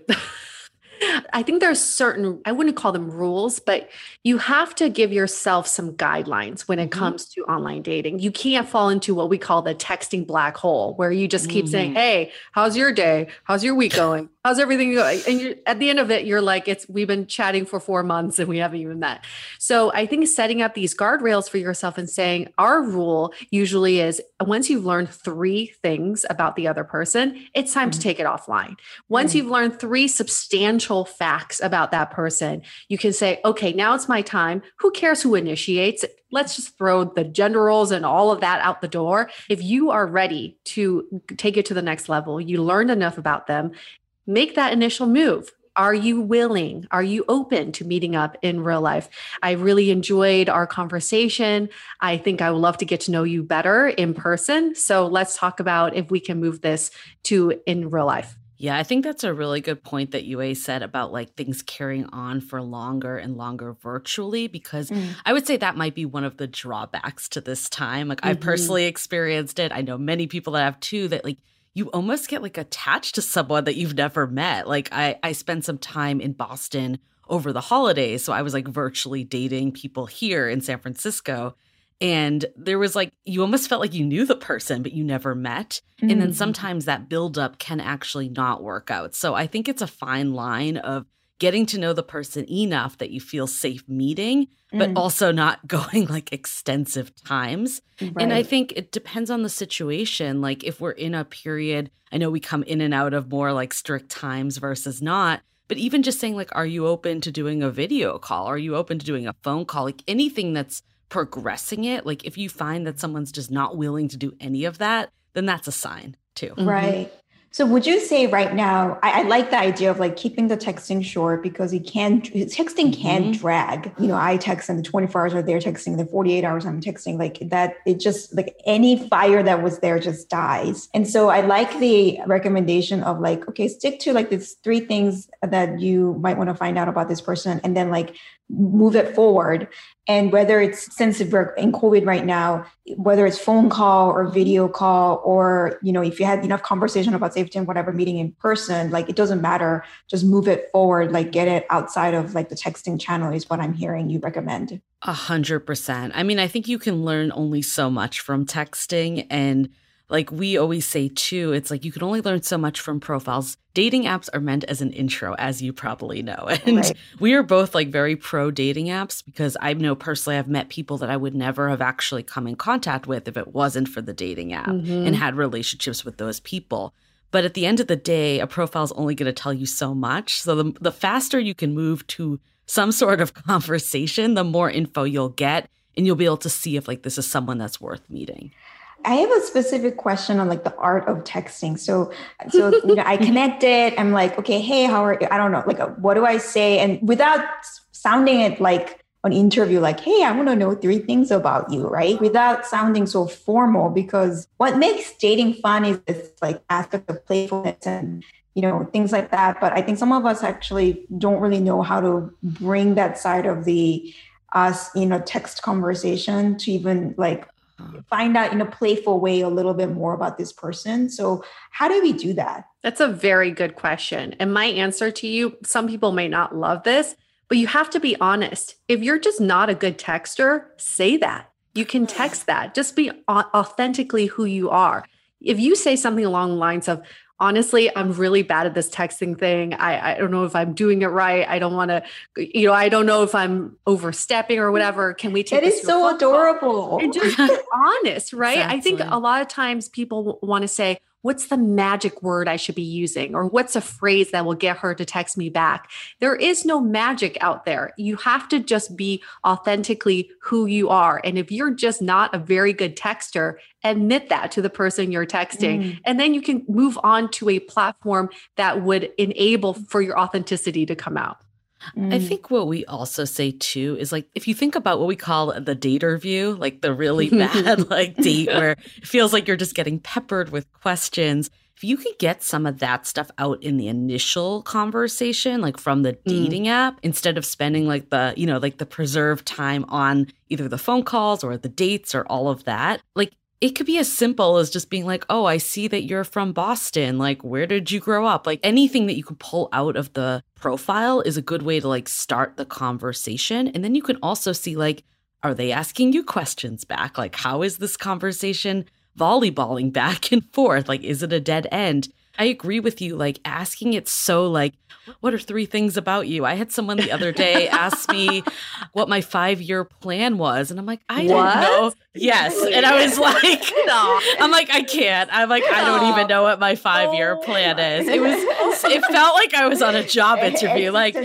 I think there's certain, I wouldn't call them rules, but you have to give yourself some guidelines when it mm-hmm. comes to online dating. You can't fall into what we call the texting black hole, where you just keep mm-hmm. saying, hey, how's your day? How's your week going? How's everything going? And you're, at the end of it, you're like, it's, we've been chatting for four months and we haven't even met. So I think setting up these guardrails for yourself and saying our rule usually is once you've learned three things about the other person, it's time mm-hmm. to take it offline. Once mm-hmm. you've learned three substantial facts about that person, you can say, okay, now it's my time. Who cares who initiates? Let's just throw the gender roles and all of that out the door. If you are ready to take it to the next level, you learned enough about them, make that initial move. Are you willing? Are you open to meeting up in real life? I really enjoyed our conversation. I think I would love to get to know you better in person. So let's talk about if we can move this to in real life. Yeah, I think that's a really good point that Yue said about like things carrying on for longer and longer virtually, because mm. I would say that might be one of the drawbacks to this time. Like mm-hmm. I've personally experienced it. I know many people that have too, that like you almost get like attached to someone that you've never met. Like I, I spent some time in Boston over the holidays. So I was like virtually dating people here in San Francisco. And there was like, you almost felt like you knew the person, but you never met. Mm-hmm. And then sometimes that buildup can actually not work out. So I think it's a fine line of getting to know the person enough that you feel safe meeting, but mm. also not going like extensive times. Right. And I think it depends on the situation. Like if we're in a period, I know we come in and out of more like strict times versus not, but even just saying like, are you open to doing a video call? Are you open to doing a phone call? Like anything that's progressing it. Like if you find that someone's just not willing to do any of that, then that's a sign too. Right. So would you say right now, I, I like the idea of like keeping the texting short because it can, texting can mm-hmm. drag. You know, I text and the twenty-four hours are there texting, the forty-eight hours I'm texting, like that, it just like any fire that was there just dies. And so I like the recommendation of like, okay, stick to like these three things that you might want to find out about this person and then like move it forward. And whether it's, since we're in COVID right now, whether it's phone call or video call, or, you know, if you had enough conversation about safety and whatever meeting in person, like it doesn't matter, just move it forward, like get it outside of like the texting channel is what I'm hearing you recommend. A hundred percent. I mean, I think you can learn only so much from texting. And like we always say too, it's like you can only learn so much from profiles. Dating apps are meant as an intro, as you probably know. And right. we are both like very pro dating apps because I know personally I've met people that I would never have actually come in contact with if it wasn't for the dating app mm-hmm. and had relationships with those people. But at the end of the day, a profile is only going to tell you so much. So the, the faster you can move to some sort of conversation, the more info you'll get and you'll be able to see if like this is someone that's worth meeting. I have a specific question on like the art of texting. So, so you know, I connected. I'm like, okay, hey, how are you? I don't know, like, what do I say? And without sounding it like an interview, like, hey, I want to know three things about you, right? Without sounding so formal, because what makes dating fun is this like aspect of playfulness and, you know, things like that. But I think some of us actually don't really know how to bring that side of the us, you know, text conversation to even like find out in a playful way a little bit more about this person. So how do we do that? That's a very good question. And my answer to you, some people may not love this, but you have to be honest. If you're just not a good texter, say that. You can text that. Just be authentically who you are. If you say something along the lines of, honestly, I'm really bad at this texting thing. I, I don't know if I'm doing it right. I don't want to, you know, I don't know if I'm overstepping or whatever. Can we take That is so adorable. And just be honest, right? Exactly. I think a lot of times people want to say, what's the magic word I should be using? Or what's a phrase that will get her to text me back? There is no magic out there. You have to just be authentically who you are. And if you're just not a very good texter, admit that to the person you're texting. Mm. And then you can move on to a platform that would enable for your authenticity to come out. I think what we also say too is like, if you think about what we call the dater view, like the really bad like date where it feels like you're just getting peppered with questions. If you could get some of that stuff out in the initial conversation, like from the dating mm. app, instead of spending like the, you know, like the preserved time on either the phone calls or the dates or all of that, like it could be as simple as just being like, oh, I see that you're from Boston. Like, where did you grow up? Like anything that you can pull out of the profile is a good way to like start the conversation. And then you can also see like, are they asking you questions back? Like, how is this conversation volleyballing back and forth? Like, is it a dead end? I agree with you, like asking it so like, what are three things about you? I had someone the other day ask me what my five-year plan was. And I'm like, I what? don't know. Yes. And I was like, no, I'm like, I can't. I'm like, I don't even know what my five-year oh, plan is. It was, it felt like I was on a job interview. Like,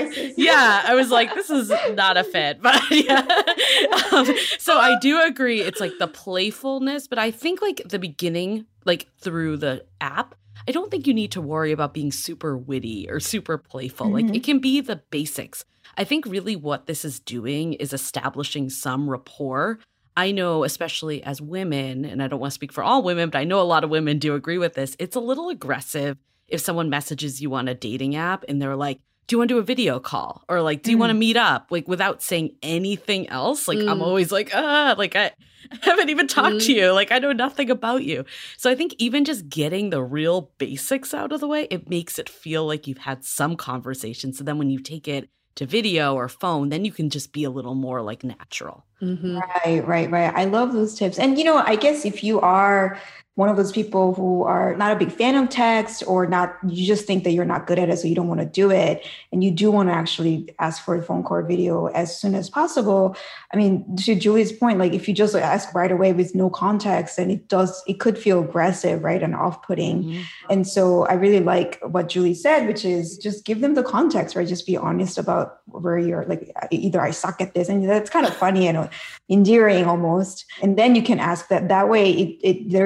yeah, I was like, this is not a fit, but yeah. Um, so I do agree. It's like the playfulness, but I think like the beginning, like through the app, I don't think you need to worry about being super witty or super playful. Mm-hmm. Like it can be the basics. I think really what this is doing is establishing some rapport. I know, especially as women, and I don't want to speak for all women, but I know a lot of women do agree with this. It's a little aggressive if someone messages you on a dating app and they're like, do you want to do a video call? Or like, do you mm. want to meet up? Like without saying anything else. Like mm. I'm always like, ah, like I haven't even talked mm. to you. Like I know nothing about you. So I think even just getting the real basics out of the way, it makes it feel like you've had some conversation. So then when you take it to video or phone, then you can just be a little more like natural. Mm-hmm. Right, right, right. I love those tips. And, you know, I guess if you are one of those people who are not a big fan of text or not, you just think that you're not good at it, so you don't want to do it. And you do want to actually ask for a phone call or video as soon as possible. I mean, to Julie's point, like if you just ask right away with no context, then it does, it could feel aggressive, right? And off-putting. Mm-hmm. And so I really like what Julie said, which is just give them the context, right? Just be honest about where you're like, either I suck at this. And that's kind of funny and endearing almost. And then you can ask that that way, it, it there's a reason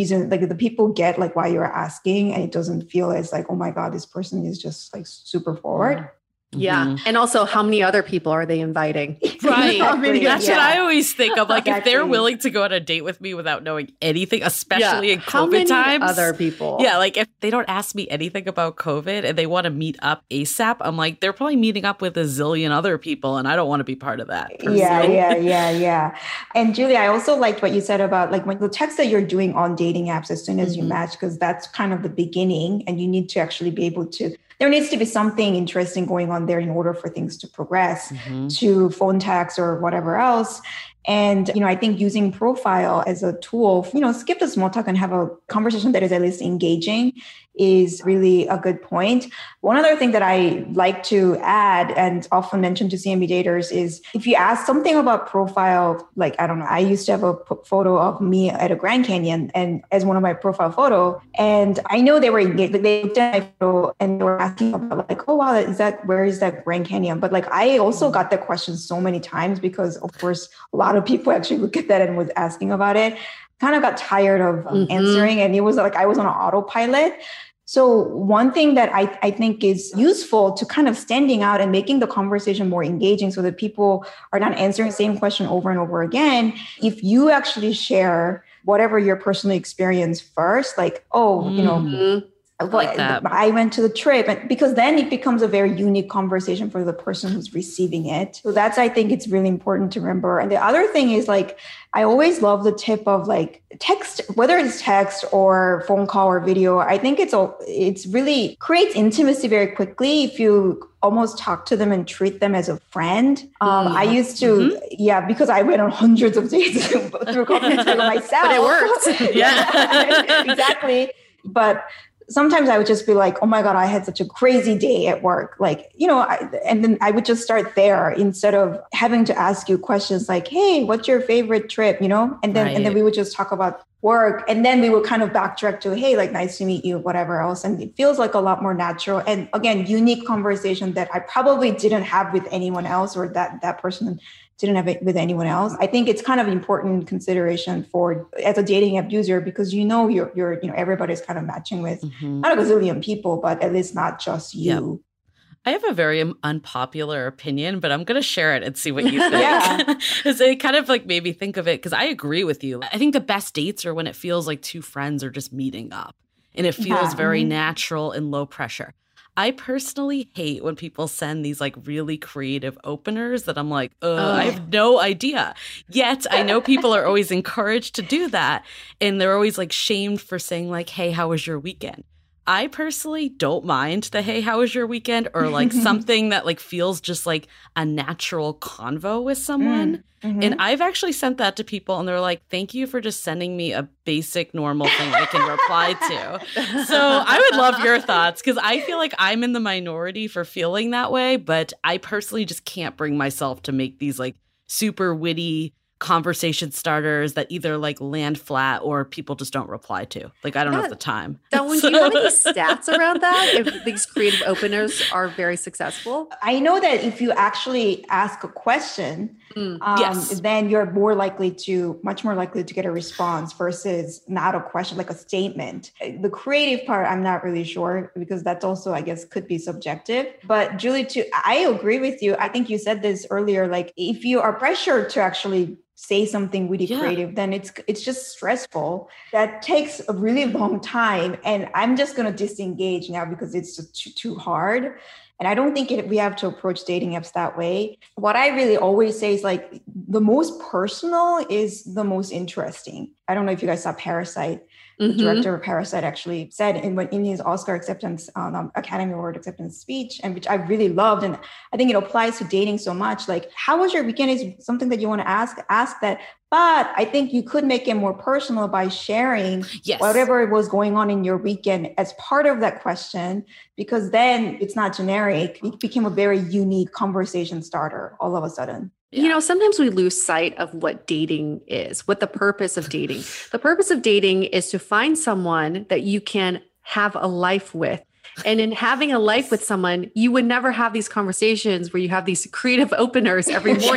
reason, like the people get like why you're asking, and it doesn't feel as like, oh my God, this person is just like super forward. Yeah. Mm-hmm. And also, how many other people are they inviting? Right. Exactly. That's yeah. what I always think of. Like, exactly. if they're willing to go on a date with me without knowing anything, especially yeah. in COVID how many times. Other people. Yeah. Like, if they don't ask me anything about COVID and they want to meet up ASAP, I'm like, they're probably meeting up with a zillion other people, and I don't want to be part of that. Personally. Yeah. Yeah. Yeah. Yeah. And Julie, I also liked what you said about like when the text that you're doing on dating apps as soon as mm-hmm. you match, because that's kind of the beginning, and you need to actually be able to. There needs to be something interesting going on there in order for things to progress mm-hmm. to phone tags or whatever else. And, you know, I think using profile as a tool, you know, skip the small talk and have a conversation that is at least engaging is really a good point. One other thing that I like to add and often mention to C M E daters is if you ask something about profile, like, I don't know, I used to have a p- photo of me at a Grand Canyon and as one of my profile photo. And I know they were engaged, they looked at my photo and they were asking about like, oh, wow, is that, where is that Grand Canyon? But like, I also got that question so many times because of course, a lot of people actually look at that and was asking about it. Kind of got tired of um, mm-hmm. answering, and it was like I was on an autopilot. So one thing that I, I think is useful to kind of standing out and making the conversation more engaging so that people are not answering the same question over and over again. If you actually share whatever your personal experience first, like, oh, mm-hmm. you know, I, like that. I went to the trip, and because then it becomes a very unique conversation for the person who's receiving it. So that's, I think it's really important to remember. And the other thing is like, I always love the tip of like text, whether it's text or phone call or video. I think it's a, it's really creates intimacy very quickly if you almost talk to them and treat them as a friend. Um, mm-hmm. I used to, mm-hmm. yeah, because I went on hundreds of dates through coffee myself. But it worked. Yeah, exactly. But sometimes I would just be like, oh my God, I had such a crazy day at work. Like, you know, I, and then I would just start there instead of having to ask you questions like, hey, what's your favorite trip? You know, and then, right. and then we would just talk about work. And then we would kind of backtrack to, hey, like, nice to meet you, whatever else. And it feels like a lot more natural. And again, unique conversation that I probably didn't have with anyone else, or that that person didn't have it with anyone else. I think it's kind of important consideration for as a dating app user, because you know you're you're you know everybody's kind of matching with mm-hmm. not a gazillion people, but at least not just you. Yep. I have a very unpopular opinion, but I'm going to share it and see what you think. Yeah. Because it kind of like made me think of it, because I agree with you. I think the best dates are when it feels like two friends are just meeting up and it feels yeah. very natural and low pressure. I personally hate when people send these like really creative openers that I'm like, oh, I have no idea. Yet I know people are always encouraged to do that. And they're always like shamed for saying like, hey, how was your weekend? I personally don't mind the, hey, how was your weekend? Or like something that like feels just like a natural convo with someone. Mm-hmm. And I've actually sent that to people and they're like, thank you for just sending me a basic normal thing I can reply to. So I would love your thoughts, because I feel like I'm in the minority for feeling that way. But I personally just can't bring myself to make these like super witty conversation starters that either like land flat or people just don't reply to. Like, I don't yeah. have the time. Dawn, so. Do you have any stats around that? If these creative openers are very successful? I know that if you actually ask a question, mm. um, yes. then you're more likely to, much more likely to get a response versus not a question, like a statement. The creative part, I'm not really sure, because that's also, I guess, could be subjective. But Julie, too, I agree with you. I think you said this earlier, like if you are pressured to actually say something really yeah. creative, then it's it's just stressful. That takes a really long time. And I'm just going to disengage now because it's just too, too hard. And I don't think it, we have to approach dating apps that way. What I really always say is like the most personal is the most interesting. I don't know if you guys saw Parasite. Mm-hmm. The director of Parasite actually said in, in his Oscar acceptance, um, Academy Award acceptance speech, and which I really loved. And I think it applies to dating so much. Like, how was your weekend is something that you want to ask, ask that. But I think you could make it more personal by sharing yes. whatever was going on in your weekend as part of that question, because then it's not generic. It became a very unique conversation starter all of a sudden. Yeah. You know, sometimes we lose sight of what dating is, what the purpose of dating. The purpose of dating is to find someone that you can have a life with. And in having a life with someone, you would never have these conversations where you have these creative openers every morning.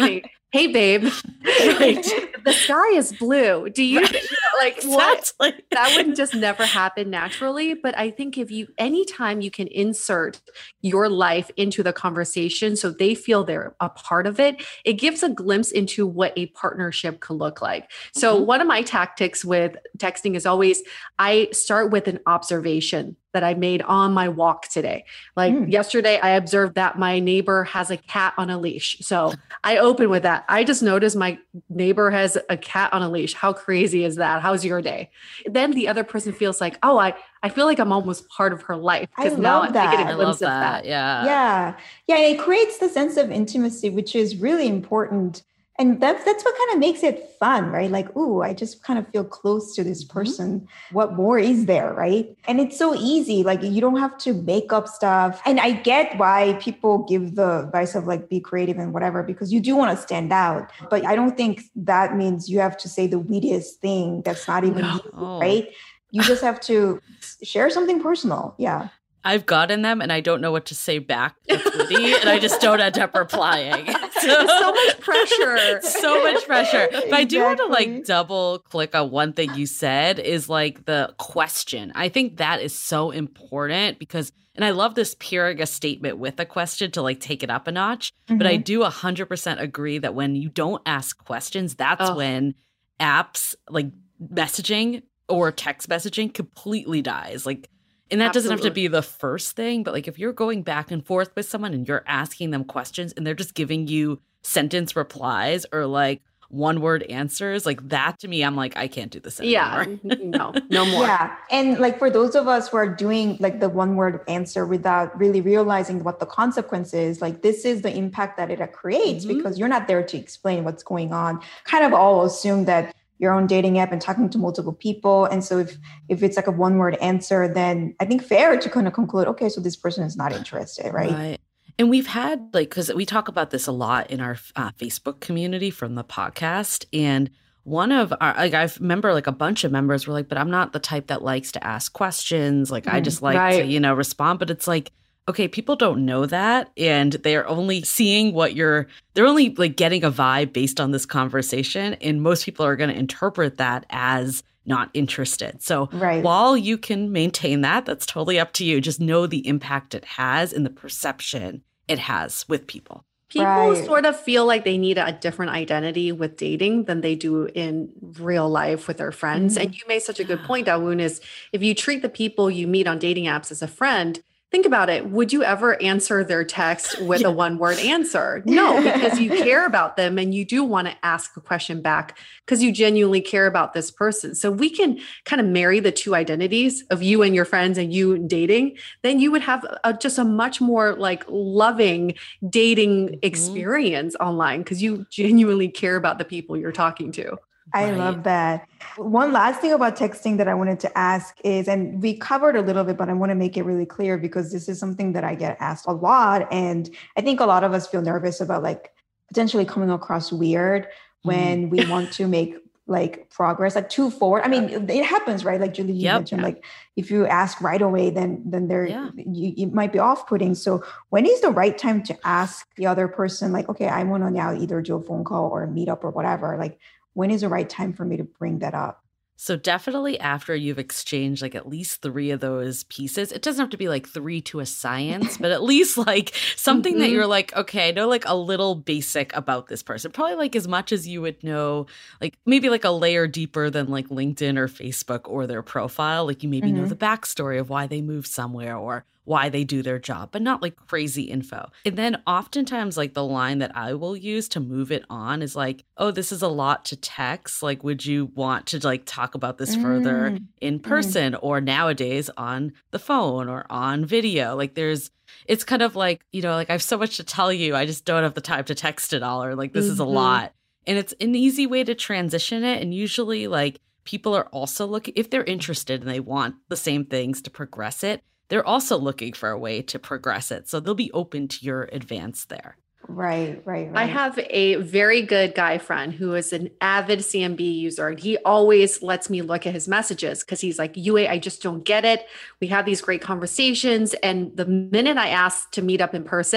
hey, babe, Right. the sky is blue. Do you Right. you know, like what? Exactly. That would just never happen naturally. But I think if you, anytime you can insert your life into the conversation so they feel they're a part of it, it gives a glimpse into what a partnership could look like. So Mm-hmm. one of my tactics with texting is always, I start with an observation that I made on my walk today. Like Mm. yesterday, I observed that my neighbor has a cat on a leash. So I open with that. I just noticed my neighbor has a cat on a leash. How crazy is that? How's your day? Then the other person feels like, oh, I, I feel like I'm almost part of her life. I Because now love I get that. a I glimpse love of that. that. Yeah. Yeah. Yeah. And it creates the sense of intimacy, which is really important. And that's that's what kind of makes it fun, right? Like, ooh, I just kind of feel close to this person. Mm-hmm. What more is there, right? And it's so easy. Like, you don't have to make up stuff. And I get why people give the advice of like, be creative and whatever, because you do want to stand out. But I don't think that means you have to say the wittiest thing that's not even No. you, Oh. right? You just have to share something personal. Yeah. I've gotten them and I don't know what to say back that's witty, and I just don't end up replying. So, So much pressure. so much pressure. But I do want to Exactly. like double click on one thing you said is like the question. I think that is so important because, and I love this pairing a statement with a question to like take it up a notch. But I Mhm. do one hundred percent agree that when you don't ask questions, that's Oh. when apps like messaging or text messaging completely dies. Like, and that doesn't have to Absolutely. be the first thing, but like if you're going back and forth with someone and you're asking them questions and they're just giving you sentence replies or like one word answers, like that to me, I'm like, I can't do this Yeah. anymore. No, no more. Yeah. And like for those of us who are doing like the one word answer without really realizing what the consequence is, like this is the impact that it creates Mhm. because you're not there to explain what's going on. Kind of all assume that you're on dating app and talking to multiple people. And so if if it's like a one word answer, then I think fair to kind of conclude, okay, so this person is not interested, right? And we've had like, because we talk about this a lot in our uh, Facebook community from the podcast. And one of our, like, I remember like a bunch of members were like, but I'm not the type that likes to ask questions. Like, I Mm, just like to, right. you know, respond. But it's like, okay, people don't know that. And they're only seeing what you're, they're only like getting a vibe based on this conversation. And most people are going to interpret that as not interested. So Right. while you can maintain that, that's totally up to you. Just know the impact it has and the perception it has with people. People Right. sort of feel like they need a different identity with dating than they do in real life with their friends. Mhm. And you made such a good point, Dawoon, is if you treat the people you meet on dating apps as a friend, think about it. Would you ever answer their text with a one word answer? No, because you care about them and you do want to ask a question back because you genuinely care about this person. So we can kind of marry the two identities of you and your friends and you and dating. Then you would have a, just a much more like loving dating Mhm. experience online because you genuinely care about the people you're talking to. I Right. love that. One last thing about texting that I wanted to ask is, and we covered a little bit, but I want to make it really clear because this is something that I get asked a lot. And I think a lot of us feel nervous about like potentially coming across weird when we want to make like progress, like too forward. I mean, it happens, right? Like Julie, you Yep. mentioned, like if you ask right away, then then there Yeah. you, it might be off-putting. So when is the right time to ask the other person, like, okay, I want to now either do a phone call or a meetup or whatever, like when is the right time for me to bring that up? So definitely after you've exchanged like at least three of those pieces, it doesn't have to be like three to a science, but at least like something that Mhm. you're like, okay, I know like a little basic about this person, probably like as much as you would know, like maybe like a layer deeper than like LinkedIn or Facebook or their profile. Like you maybe know Mhm. the backstory of why they moved somewhere or why they do their job, but not like crazy info. And then oftentimes like the line that I will use to move it on is like, oh, this is a lot to text. Like, would you want to like talk about this further Mm, in person or nowadays on the phone or on video? Like there's, it's kind of like, you know, like I have so much to tell you. I just don't have the time to text it all, or like, this is a Mhm. lot. And it's an easy way to transition it. And usually like people are also looking, if they're interested and they want the same things to progress it, they're also looking for a way to progress it. So they'll be open to your advance there. right, right, right. I have a very good guy friend who is an avid C M B user, and he always lets me look at his messages because he's like, Yue, I just don't get it. We have these great conversations. And the minute I ask to meet up in person,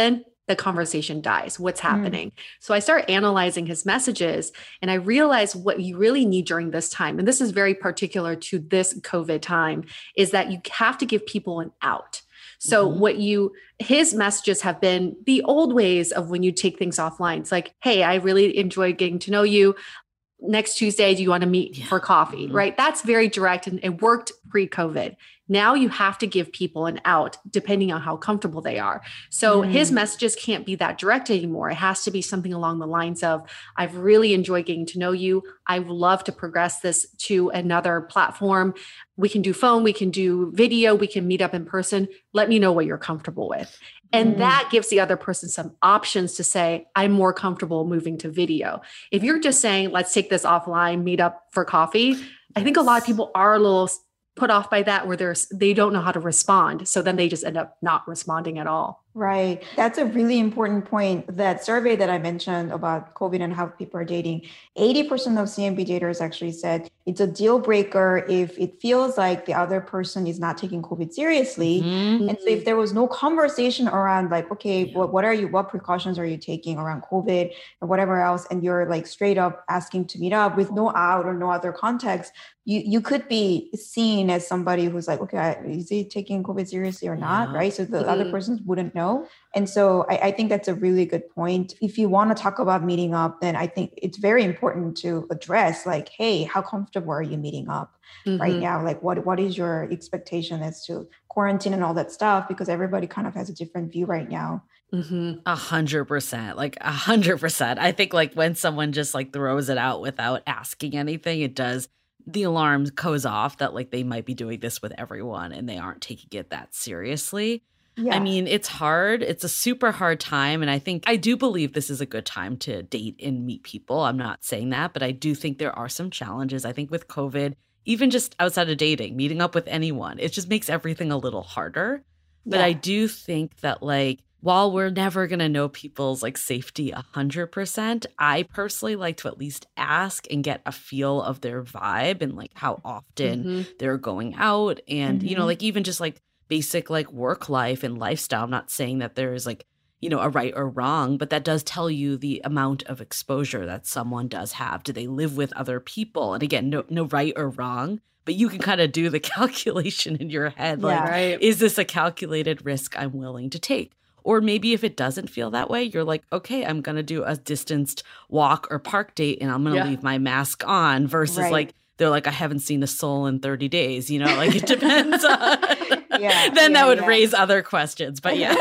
the conversation dies. What's happening? Mm. So I start analyzing his messages and I realize what you really need during this time. And this is very particular to this COVID time, is that you have to give people an out. So mm-hmm. what you, his messages have been the old ways of when you take things offline. It's like, hey, I really enjoy getting to know you. Next Tuesday, do you want to meet yeah. for coffee? Mm-hmm. Right? That's very direct and it worked pre-COVID. Now you have to give people an out depending on how comfortable they are. So mm. his messages can't be that direct anymore. It has to be something along the lines of, I've really enjoyed getting to know you. I would love to progress this to another platform. We can do phone, we can do video, we can meet up in person. Let me know what you're comfortable with. And mm. that gives the other person some options to say, I'm more comfortable moving to video. If you're just saying, let's take this offline, meet up for coffee, yes. I think a lot of people are a little put off by that, where there's, they don't know how to respond. So then they just end up not responding at all. Right. That's a really important point. That survey that I mentioned about COVID and how people are dating, eighty percent of C M B daters actually said it's a deal breaker if it feels like the other person is not taking COVID seriously. Mm-hmm. And so if there was no conversation around like, okay, yeah. what, what are you, what precautions are you taking around COVID or whatever else, and you're like straight up asking to meet up with no out or no other context, you, you could be seen as somebody who's like, okay, is he taking COVID seriously or not? Yeah. Right. So the mm-hmm. other person wouldn't know. And so I, I think that's a really good point. If you want to talk about meeting up, then I think it's very important to address like, hey, how comfortable are you meeting up mm-hmm. right now? Like what, what is your expectation as to quarantine and all that stuff? Because everybody kind of has a different view right now. Mm-hmm. A hundred percent, like a hundred percent. I think like when someone just like throws it out without asking anything, it does. The alarm goes off that like they might be doing this with everyone and they aren't taking it that seriously. Yeah. I mean, it's hard. It's a super hard time. And I think I do believe this is a good time to date and meet people. I'm not saying that, but I do think there are some challenges. I think with COVID, even just outside of dating, meeting up with anyone, it just makes everything a little harder. But yeah. I do think that like, while we're never going to know people's like safety a hundred percent, I personally like to at least ask and get a feel of their vibe and like how often mm-hmm. they're going out. And, mm-hmm. you know, like even just like basic like work life and lifestyle. I'm not saying that there is like, you know, a right or wrong, but that does tell you the amount of exposure that someone does have. Do they live with other people? And again, no, no right or wrong, but you can kind of do the calculation in your head. Like, yeah, right. Is this a calculated risk I'm willing to take? Or maybe if it doesn't feel that way, you're like, okay, I'm going to do a distanced walk or park date and I'm going to yeah. leave my mask on versus right. like, they're like, I haven't seen a soul in thirty days, you know, like it depends on, yeah, then yeah, that would yeah. raise other questions, but yeah.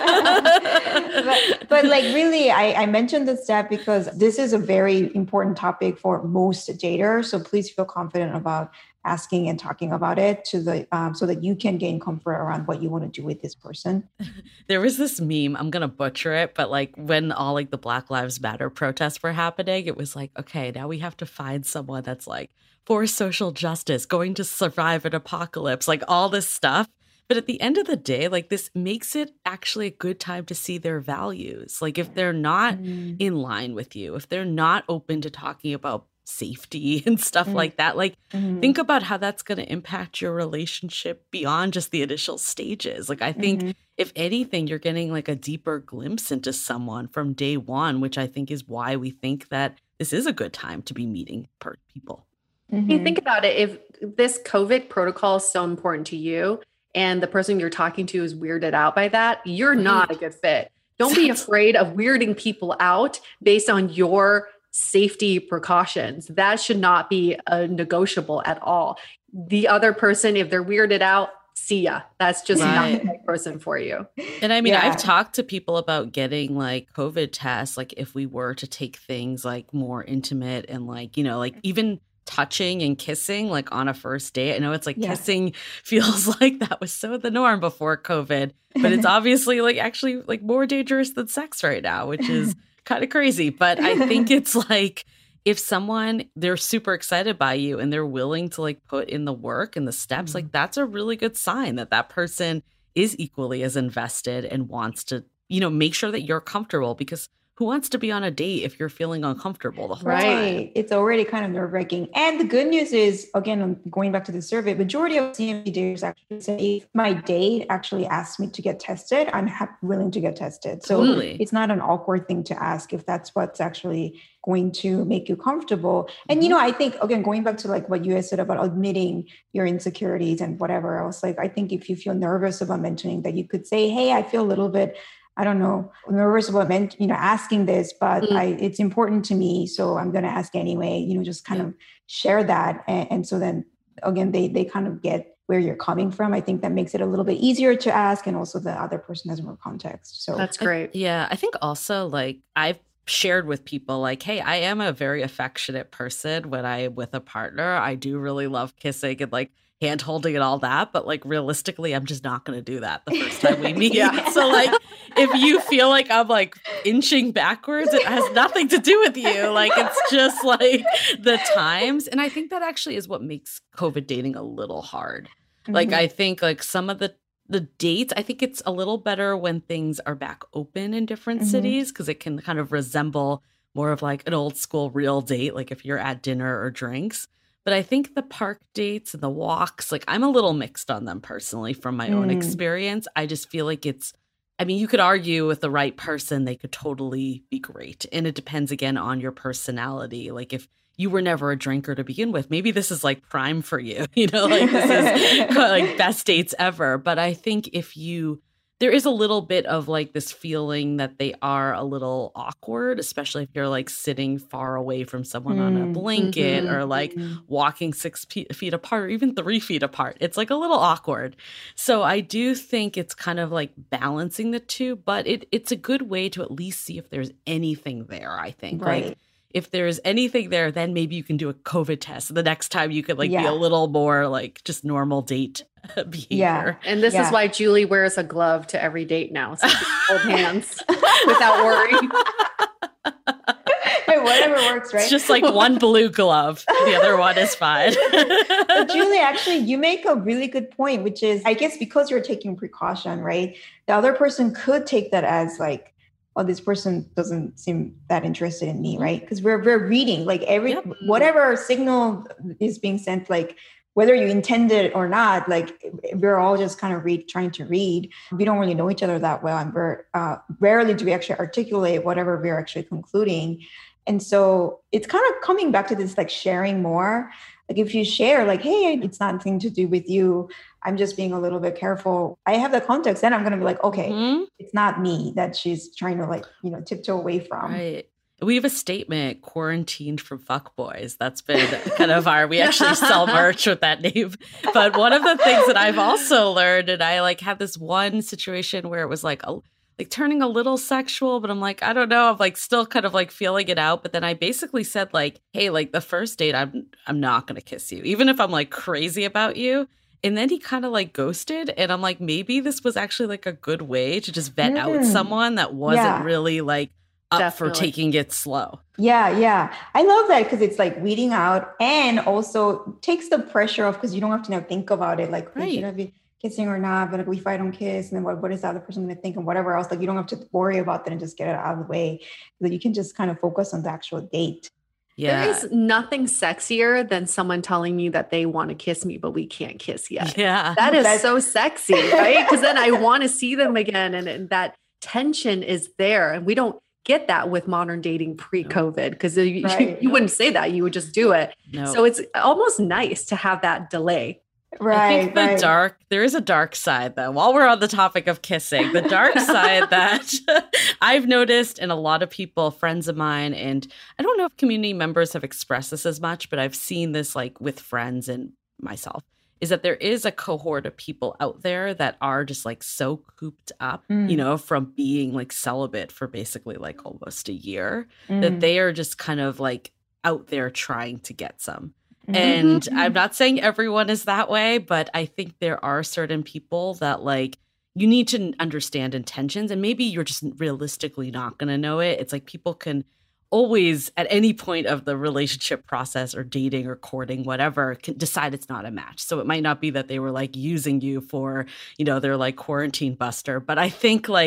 but, but like really, I, I mentioned this step because this is a very important topic for most daters. So please feel confident about asking and talking about it to the um, so that you can gain comfort around what you want to do with this person. There was this meme, I'm going to butcher it, but like when all like the Black Lives Matter protests were happening, it was like, okay, now we have to find someone that's like for social justice, going to survive an apocalypse, like all this stuff. But at the end of the day, like this makes it actually a good time to see their values. Like if they're not mm. in line with you, if they're not open to talking about safety and stuff mm. like that, like mm-hmm. think about how that's going to impact your relationship beyond just the initial stages. Like I think mm-hmm. if anything, you're getting like a deeper glimpse into someone from day one, which I think is why we think that this is a good time to be meeting per- people. Mm-hmm. You think about it, if this COVID protocol is so important to you and the person you're talking to is weirded out by that, you're right. not a good fit. Don't be afraid of weirding people out based on your safety precautions. That should not be a negotiable at all. The other person, if they're weirded out, see ya. That's just right. not the right person for you. And I mean, yeah. I've talked to people about getting like COVID tests, like if we were to take things like more intimate and like, you know, like even touching and kissing like on a first date. I know it's like yeah. kissing feels like that was so the norm before COVID, but it's obviously like actually like more dangerous than sex right now, which is kind of crazy. But I think it's like if someone, they're super excited by you and they're willing to like put in the work and the steps, mm-hmm. like that's a really good sign that that person is equally as invested and wants to, you know, make sure that you're comfortable, because who wants to be on a date if you're feeling uncomfortable the whole right. time? It's already kind of nerve-wracking. And the good news is, again, I'm going back to the survey, majority of C M V daters actually say, if my date actually asks me to get tested, I'm ha- willing to get tested. So Totally. It's not an awkward thing to ask if that's what's actually going to make you comfortable. And, Mm-hmm. you know, I think, again, going back to like what you guys said about admitting your insecurities and whatever else, like, I think if you feel nervous about mentioning that, you could say, hey, I feel a little bit, I don't know, nervous about, men- you know, asking this, but Mm. I, it's important to me. So I'm going to ask anyway, you know, just kind Yeah. of share that. And, and so then again, they, they kind of get where you're coming from. I think that makes it a little bit easier to ask. And also the other person has more context. So That's great. I, yeah. I think also like I've shared with people like, hey, I am a very affectionate person when I am with a partner. I do really love kissing and like hand holding and all that. But like realistically, I'm just not going to do that the first time we meet. Yeah. So like if you feel like I'm like inching backwards, it has nothing to do with you. Like it's just like the times. And I think that actually is what makes COVID dating a little hard. Like Mhm. I think like some of the the dates, I think it's a little better when things are back open in different Mhm. cities because it can kind of resemble more of like an old school real date, like if you're at dinner or drinks. But I think the park dates and the walks, like I'm a little mixed on them personally from my own Mm. experience. I just feel like it's, I mean, you could argue with the right person, they could totally be great. And it depends again on your personality. Like if you were never a drinker to begin with, maybe this is like prime for you, you know, like this is like best dates ever. But I think if you, there is a little bit of like this feeling that they are a little awkward, especially if you're like sitting far away from someone on a Mm. blanket Mhm. or like Mm. walking six fe- feet apart or even three feet apart. It's like a little awkward. So I do think it's kind of like balancing the two, but it it's a good way to at least see if there's anything there, I think. Right. Like if there's anything there, then maybe you can do a COVID test. The next time you could like be Yeah. a little more like just normal date behavior. And this Yeah. is why Julie wears a glove to every date now. So she can hold hands without worrying. Hey, whatever works, right? It's just like one blue glove. The other one is fine. But Julie, actually, you make a really good point, which is, I guess, because you're taking precaution, right? The other person could take that as like, oh, this person doesn't seem that interested in me, Mhm. right? Because we're we're reading like every Yep. whatever signal is being sent, like whether you intended it or not, like we're all just kind of read trying to read. We don't really know each other that well, and we're uh, rarely do we actually articulate whatever we're actually concluding. And so it's kind of coming back to this like sharing more. Like if you share like, hey, it's not nothing to do with you. I'm just being a little bit careful. I have the context. Then I'm going to be like, okay, Mhm. it's not me that she's trying to like, you know, tiptoe away from. Right. We have a statement, quarantined from fuckboys. That's been kind of our, we actually sell merch with that name. But one of the things that I've also learned, and I like had this one situation where it was like, a, like turning a little sexual, but I'm like, I don't know. I'm like still kind of like feeling it out. But then I basically said like, hey, like the first date, I'm, I'm not going to kiss you, even if I'm like crazy about you. And then he kind of like ghosted. And I'm like, maybe this was actually like a good way to just vet Mm. out someone that wasn't Yeah. really like up Definitely. for taking it slow. Yeah, yeah. I love that because it's like weeding out and also takes the pressure off because you don't have to now think about it. Like, Right. should I be kissing or not? But like, if I don't kiss, and then what, what is the other person going to think and whatever else? Like, you don't have to worry about that and just get it out of the way. So that you can just kind of focus on the actual date. Yeah. There is nothing sexier than someone telling me that they want to kiss me, but we can't kiss yet. Yeah. That is That's- so sexy, right? Because then I want to see them again. And, and that tension is there. And we don't get that with modern dating pre-COVID because you, Right. you wouldn't say that. You would just do it. No. So it's almost nice to have that delay. Right. I think the right. dark, there is a dark side though. While we're on the topic of kissing, the dark side that I've noticed in a lot of people, friends of mine, and I don't know if community members have expressed this as much, but I've seen this like with friends and myself, is that there is a cohort of people out there that are just like so cooped up, Mm. you know, from being like celibate for basically like almost a year, Mm. that they are just kind of like out there trying to get some. Mhm. And Mhm. I'm not saying everyone is that way, but I think there are certain people that like you need to understand intentions, and maybe you're just realistically not going to know it. It's like people can always at any point of the relationship process or dating or courting, whatever, can decide it's not a match. So it might not be that they were like using you for, you know, their like quarantine buster. But I think like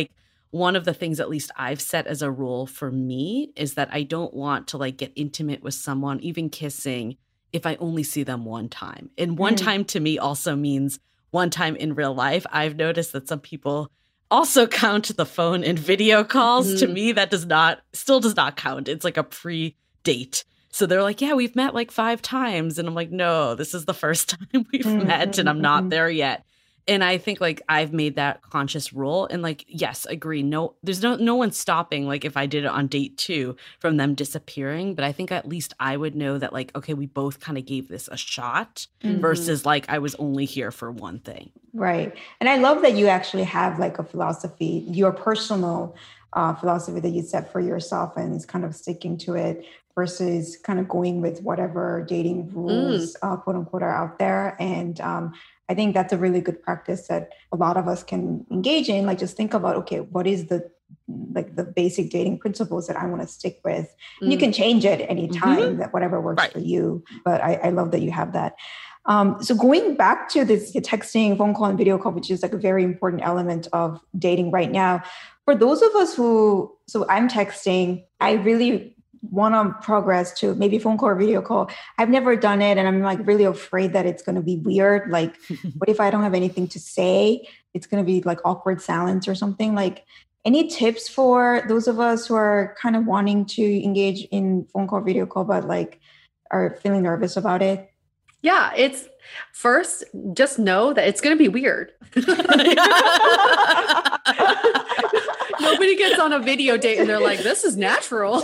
one of the things at least I've set as a rule for me is that I don't want to like get intimate with someone, even kissing, if I only see them one time. And one mm. time to me also means one time in real life. I've noticed that some people also count the phone and video calls. Mm-hmm. To me, that does not, still does not count. It's like a pre-date. So they're like, yeah, we've met like five times. And I'm like, no, this is the first time we've mm-hmm. met and I'm not there yet. And I think like I've made that conscious rule and like, yes, agree. No, there's no no one stopping like if I did it on date two from them disappearing. But I think at least I would know that like, okay, we both kind of gave this a shot mm-hmm. versus like I was only here for one thing. Right. And I love that you actually have like a philosophy, your personal uh, philosophy that you set for yourself and is kind of sticking to it versus kind of going with whatever dating rules, mm. uh, quote unquote, are out there. And um, I think that's a really good practice that a lot of us can engage in. Like, just think about, okay, what is the, like the basic dating principles that I want to stick with? And mm. you can change it anytime, mm-hmm. that whatever works right. for you. But I, I love that you have that. Um, so going back to this texting, phone call, and video call, which is like a very important element of dating right now. For those of us who, so I'm texting, I really want to progress to maybe phone call or video call. I've never done it. And I'm like really afraid that it's going to be weird. Like, what if I don't have anything to say? It's going to be like awkward silence or something. Like, any tips for those of us who are kind of wanting to engage in phone call, video call, but like are feeling nervous about it? Yeah, it's first, just know that it's going to be weird. Nobody gets on a video date and they're like, this is natural.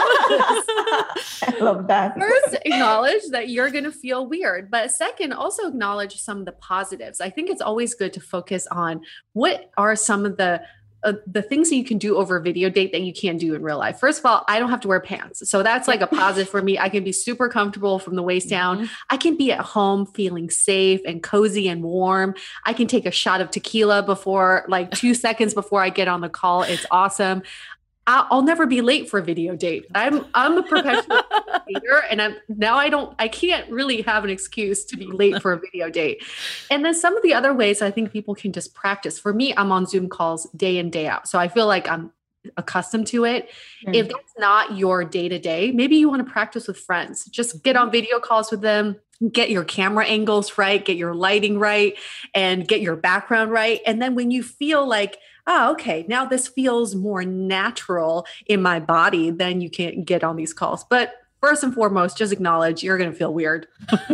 I love that. First, acknowledge that you're going to feel weird. But second, also acknowledge some of the positives. I think it's always good to focus on what are some of the Uh, the things that you can do over a video date that you can't do in real life. First of all, I don't have to wear pants. So that's like a positive for me. I can be super comfortable from the waist down. Mm-hmm. I can be at home feeling safe and cozy and warm. I can take a shot of tequila before, like two seconds before I get on the call. It's awesome. I'll never be late for a video date. I'm I'm a professional dater, and I'm now I don't I can't really have an excuse to be late for a video date. And then some of the other ways I think people can just practice. For me, I'm on Zoom calls day in, day out. So I feel like I'm accustomed to it. Mm-hmm. If that's not your day to day, maybe you want to practice with friends. Just get on video calls with them. Get your camera angles right, get your lighting right, and get your background right. And then when you feel like, oh, okay, now this feels more natural in my body, then you can get on these calls. But first and foremost, just acknowledge you're going to feel weird.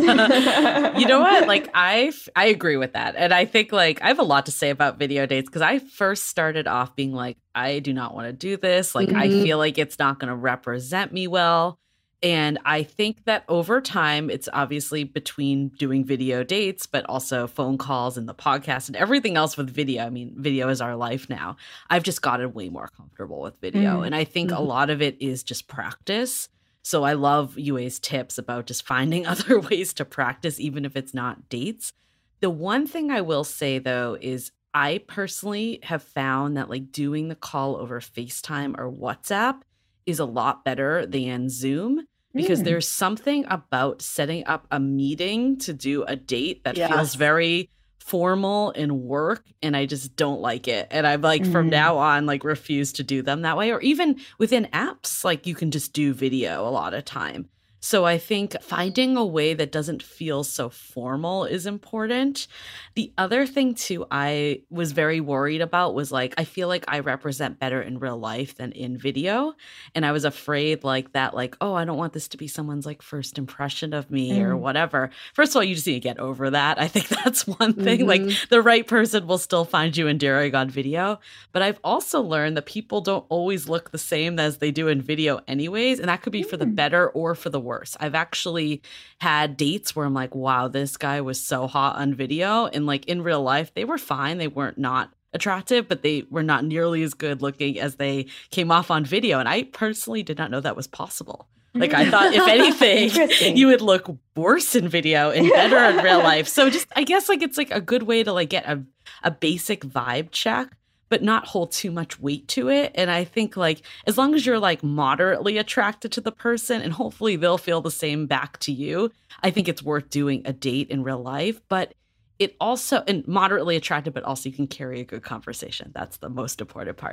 You know what? Like, I I agree with that. And I think like I have a lot to say about video dates because I first started off being like, I do not want to do this. Like, mm-hmm. I feel like it's not going to represent me well. And I think that over time, it's obviously between doing video dates, but also phone calls and the podcast and everything else with video. I mean, video is our life now. I've just gotten way more comfortable with video. Mm. And I think mm-hmm. a lot of it is just practice. So I love Yue Yi's tips about just finding other ways to practice, even if it's not dates. The one thing I will say, though, is I personally have found that like doing the call over FaceTime or WhatsApp is a lot better than Zoom because mm. there's something about setting up a meeting to do a date that yes. feels very formal and work, and I just don't like it. And I'm like, mm. from now on, like refuse to do them that way. Or even within apps, like you can just do video a lot of time. So I think finding a way that doesn't feel so formal is important. The other thing too I was very worried about was like, I feel like I represent better in real life than in video. And I was afraid like that, like, oh, I don't want this to be someone's like first impression of me mm. or whatever. First of all, you just need to get over that. I think that's one thing. Mm-hmm. Like the right person will still find you endearing on video. But I've also learned that people don't always look the same as they do in video anyways. And that could be mm. for the better or for the worse. I've actually had dates where I'm like, wow, this guy was so hot on video. And like in real life, they were fine. They weren't not attractive, but they were not nearly as good looking as they came off on video. And I personally did not know that was possible. Like I thought, if anything, you would look worse in video and better in real life. So just, I guess like it's like a good way to like get a, a basic vibe check, but not hold too much weight to it. And I think like, as long as you're like moderately attracted to the person and hopefully they'll feel the same back to you, I think it's worth doing a date in real life. But it also, and moderately attractive, but also you can carry a good conversation. That's the most important part.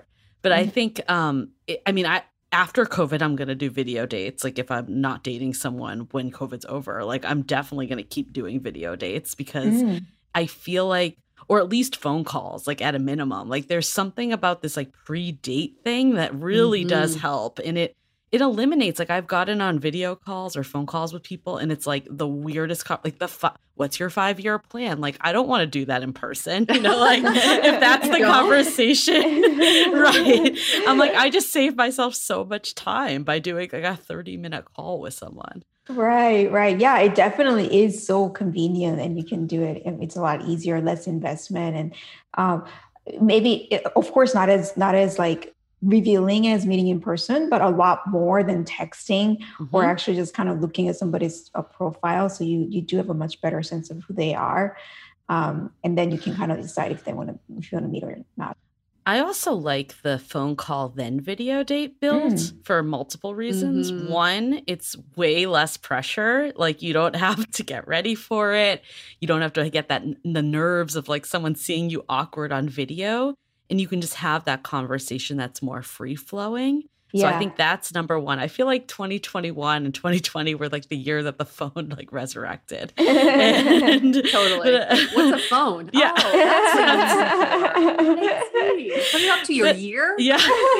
But I think, um, it, I mean, I after COVID, I'm going to do video dates. Like if I'm not dating someone when COVID's over, like I'm definitely going to keep doing video dates because mm. I feel like, or at least phone calls, like at a minimum, like there's something about this like pre-date thing that really mm-hmm. does help. And it, it eliminates, like I've gotten on video calls or phone calls with people and it's like the weirdest, co- like the, fi- what's your five-year plan? Like, I don't want to do that in person, you know, like if that's the conversation, right. I'm like, I just save myself so much time by doing like a thirty minute call with someone. Right, right. Yeah, it definitely is so convenient and you can do it. And it's a lot easier, less investment. And um, maybe, it, of course, not as, not as like, revealing as meeting in person, but a lot more than texting mm-hmm. or actually just kind of looking at somebody's uh, profile. So you you do have a much better sense of who they are. Um, and then you can kind of decide if they want to, if you want to meet or not. I also like the phone call then video date build mm. for multiple reasons. Mm-hmm. One, it's way less pressure. Like you don't have to get ready for it. You don't have to get that the nerves of like someone seeing you awkward on video. And you can just have that conversation that's more free flowing. Yeah. So I think that's number one. I feel like twenty twenty-one and twenty twenty were like the year that the phone like resurrected. And, totally. But, uh, what's a phone? Yeah. Oh, that's what Put it up to your but, year? Yeah.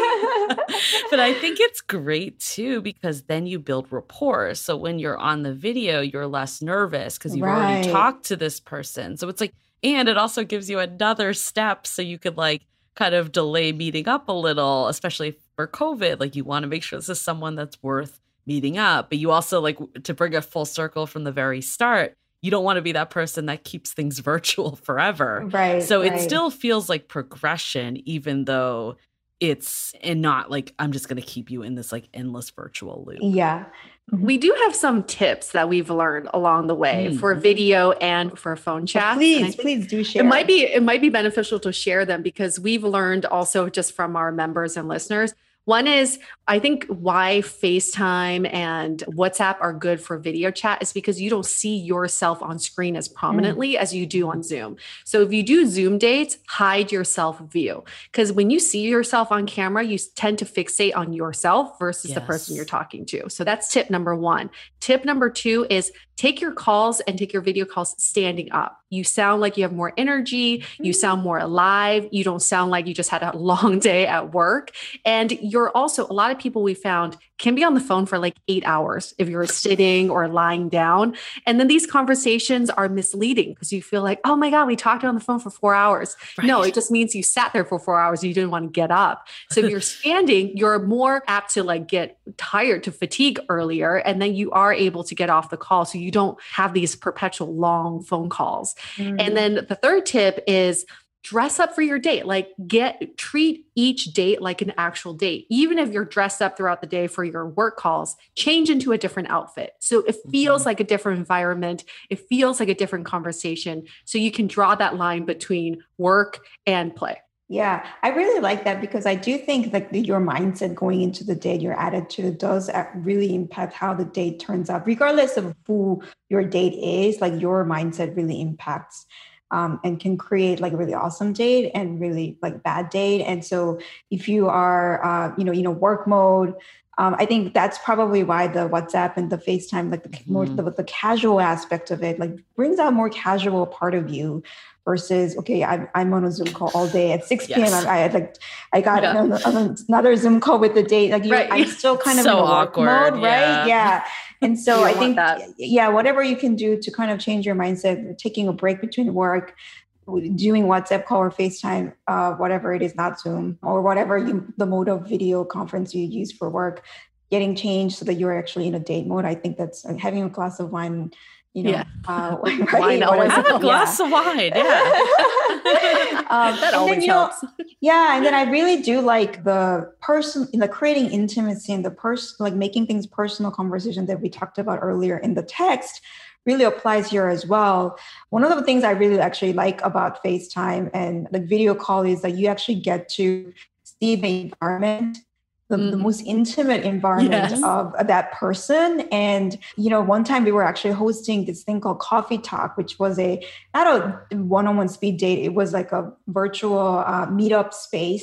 But I think it's great too, because then you build rapport. So when you're on the video, you're less nervous because you've right. already talked to this person. So it's like, and it also gives you another step so you could like kind of delay meeting up a little, especially for COVID. Like you want to make sure this is someone that's worth meeting up, but you also like to bring it full circle from the very start. You don't want to be that person that keeps things virtual forever. Right. So right. it still feels like progression, even though it's and not like I'm just going to keep you in this like endless virtual loop. Yeah. We do have some tips that we've learned along the way mm. for video and for phone chat. Well, please, please do share. It might be it might be beneficial to share them because we've learned also just from our members and listeners. One is, I think why FaceTime and WhatsApp are good for video chat is because you don't see yourself on screen as prominently mm. as you do on Zoom. So if you do Zoom dates, hide your self view. Because when you see yourself on camera, you tend to fixate on yourself versus yes. the person you're talking to. So that's tip number one. Tip number two is take your calls and take your video calls standing up. You sound like you have more energy. You sound more alive. You don't sound like you just had a long day at work. And you're also, a lot of people we found can be on the phone for like eight hours if you're sitting or lying down. And then these conversations are misleading because you feel like, oh my God, we talked on the phone for four hours. Right. No, it just means you sat there for four hours. And you didn't want to get up. So if you're standing, you're more apt to like get tired, to fatigue earlier. And then you are able to get off the call. So you don't have these perpetual long phone calls. Mm. And then the third tip is dress up for your date. Like get, treat each date like an actual date. Even if you're dressed up throughout the day for your work calls, change into a different outfit. So it feels mm-hmm. like a different environment. It feels like a different conversation. So you can draw that line between work and play. Yeah, I really like that because I do think that your mindset going into the date, your attitude does really impact how the date turns out, regardless of who your date is. Like your mindset really impacts um, and can create like a really awesome date and really like bad date. And so if you are, uh, you know, you know, work mode, um, I think that's probably why the WhatsApp and the FaceTime, like the mm-hmm. more the, the casual aspect of it, like brings out more casual part of you. Versus, okay, I'm, I'm on a Zoom call all day at six p.m. Yes. I, I like, I got yeah. another, another Zoom call with the date. Like, right. I'm still kind of so in a work awkward, mode, yeah. right? Yeah. And so I think, that. yeah, whatever you can do to kind of change your mindset, taking a break between work, doing WhatsApp call or FaceTime, uh, whatever it is, not Zoom, or whatever you, the mode of video conference you use for work, getting changed so that you're actually in a date mode. I think that's uh, having a glass of wine. You know, yeah. uh, right? wine always have a glass yeah. of wine. Yeah. um, that always then, helps. Know, yeah. And then I really do like the person, the creating intimacy and the person, like making things personal conversation that we talked about earlier in the text really applies here as well. One of the things I really actually like about FaceTime and like video call is that you actually get to see the environment, The, mm. the most intimate environment yes. of that person. And, you know, one time we were actually hosting this thing called Coffee Talk, which was a, not a one-on-one speed date. It was like a virtual uh, meetup space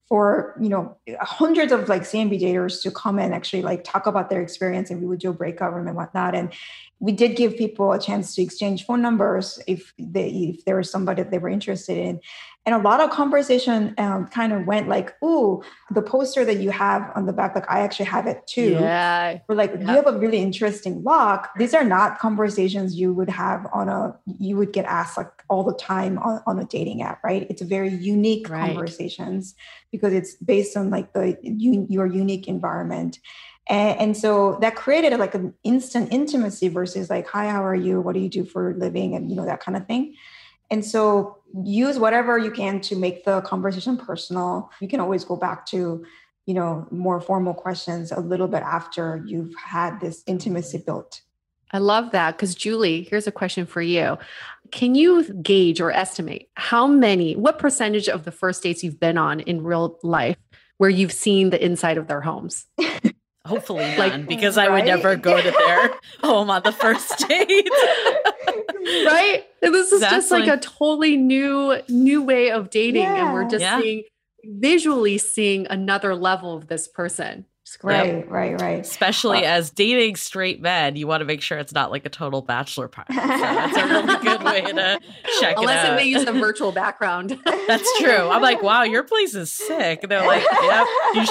for, you know, hundreds of like C M B daters to come and actually like talk about their experience, and we would do a breakout room and whatnot. And we did give people a chance to exchange phone numbers if they, if there was somebody that they were interested in. And a lot of conversation um, kind of went like, ooh, the poster that you have on the back, like I actually have it too. Yeah. We're like, yeah. you have a really interesting lock. These are not conversations you would have on a, you would get asked like all the time on, on a dating app, right? It's a very unique right. conversations because it's based on like the you, your unique environment. And, and so that created like an instant intimacy versus like, hi, how are you? What do you do for a living? And, you know, that kind of thing. And so use whatever you can to make the conversation personal. You can always go back to, you know, more formal questions a little bit after you've had this intimacy built. I love that. Because Julie, here's a question for you. Can you gauge or estimate how many, what percentage of the first dates you've been on in real life where you've seen the inside of their homes? Hopefully none, like, because right? I would never go to their home on the first date. Right? And this is That's just like, like a totally new, new way of dating. Yeah. And we're just yeah. seeing, visually seeing another level of this person. Right, right, right. Especially uh, as dating straight men, you want to make sure it's not like a total bachelor party. So that's a really good way to check Unless it out. Unless they use a virtual background. That's true. I'm like, wow, your place is sick. And they're like, yep. You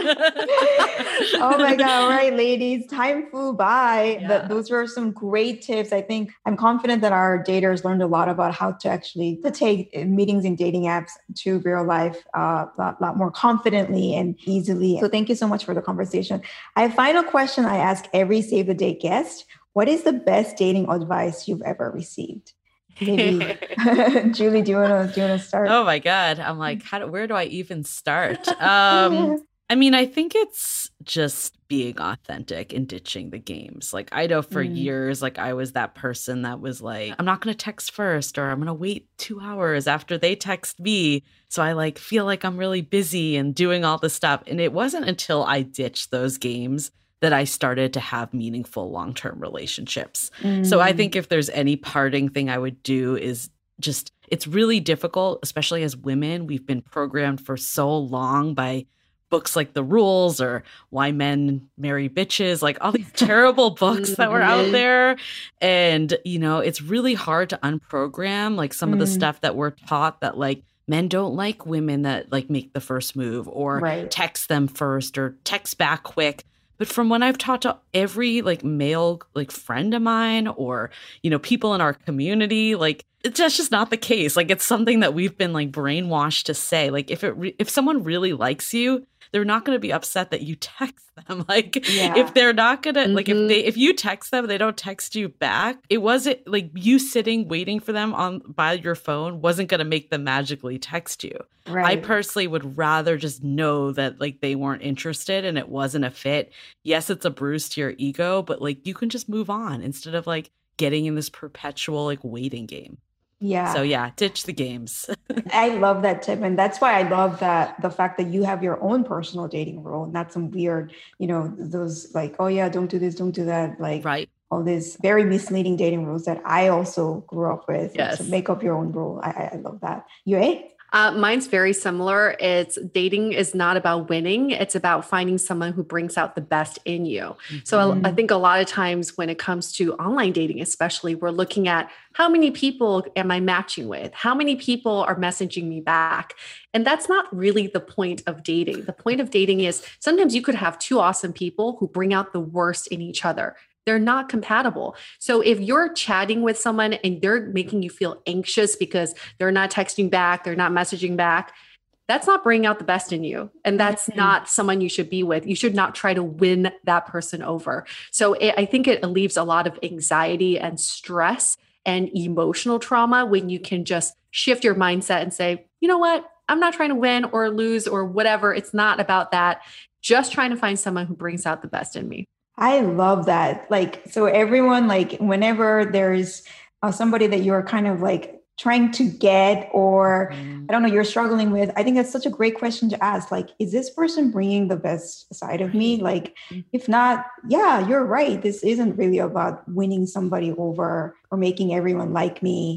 oh my God. Right, ladies. Time flew by. Yeah. But those were some great tips. I think I'm confident that our daters learned a lot about how to actually to take meetings in dating apps to real life uh, a lot, lot more confidently and easily. So thank you so much for the conversation. I have a final question I ask every Save the Date guest. What is the best dating advice you've ever received? Maybe Julie, do you want to do you want to start? Oh my God. I'm like, how do, where do I even start? Um, I mean, I think it's just being authentic and ditching the games. Like I know for mm. years, like I was that person that was like, I'm not going to text first, or I'm going to wait two hours after they text me. So I like feel like I'm really busy and doing all this stuff. And it wasn't until I ditched those games that I started to have meaningful long-term relationships. Mm. So I think if there's any parting thing I would do is just, it's really difficult, especially as women. We've been programmed for so long by books like The Rules or Why Men Marry Bitches, like all these terrible books that were out there. And, you know, it's really hard to unprogram like some mm. of the stuff that we're taught that like men don't like women that like make the first move or right. text them first or text back quick. But from when I've talked to every like male like friend of mine or, you know, people in our community, like it's just, just not the case. Like it's something that we've been like brainwashed to say. Like if it re- if someone really likes you, they're not going to be upset that you text them. Like yeah. if they're not going to mm-hmm. like if they if you text them, they don't text you back. It wasn't like you sitting waiting for them on by your phone wasn't going to make them magically text you. Right. I personally would rather just know that like they weren't interested and it wasn't a fit. Yes, it's a bruise to your ego, but like you can just move on instead of like getting in this perpetual like waiting game. Yeah. So yeah, ditch the games. I love that tip. And that's why I love that the fact that you have your own personal dating rule, not some weird, you know, those like, oh yeah, don't do this, don't do that. Like right. all these very misleading dating rules that I also grew up with. Yes. So make up your own rule. I, I love that. You, eh? Uh, mine's very similar. It's dating is not about winning. It's about finding someone who brings out the best in you. Mm-hmm. So I, I think a lot of times when it comes to online dating, especially, we're looking at how many people am I matching with? How many people are messaging me back? And that's not really the point of dating. The point of dating is sometimes you could have two awesome people who bring out the worst in each other. They're not compatible. So if you're chatting with someone and they're making you feel anxious because they're not texting back, they're not messaging back, that's not bringing out the best in you. And that's mm-hmm. not someone you should be with. You should not try to win that person over. So it, I think it leaves a lot of anxiety and stress and emotional trauma when you can just shift your mindset and say, you know what? I'm not trying to win or lose or whatever. It's not about that. Just trying to find someone who brings out the best in me. I love that. Like, so everyone, like whenever there's uh, somebody that you're kind of like trying to get, or mm. I don't know, you're struggling with, I think that's such a great question to ask. Like, is this person bringing the best side of me? Like, if not, yeah, you're right. This isn't really about winning somebody over or making everyone like me.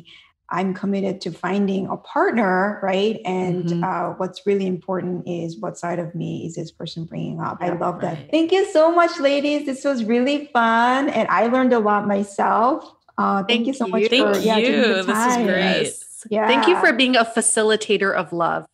I'm committed to finding a partner, right? And mm-hmm. uh, what's really important is what side of me is this person bringing up. Yeah, I love right. that. Thank you so much, ladies. This was really fun. And I learned a lot myself. Uh, thank, thank you so much thank for you. Yeah, taking the time. This is great. Yes. Yeah. Thank you for being a facilitator of love.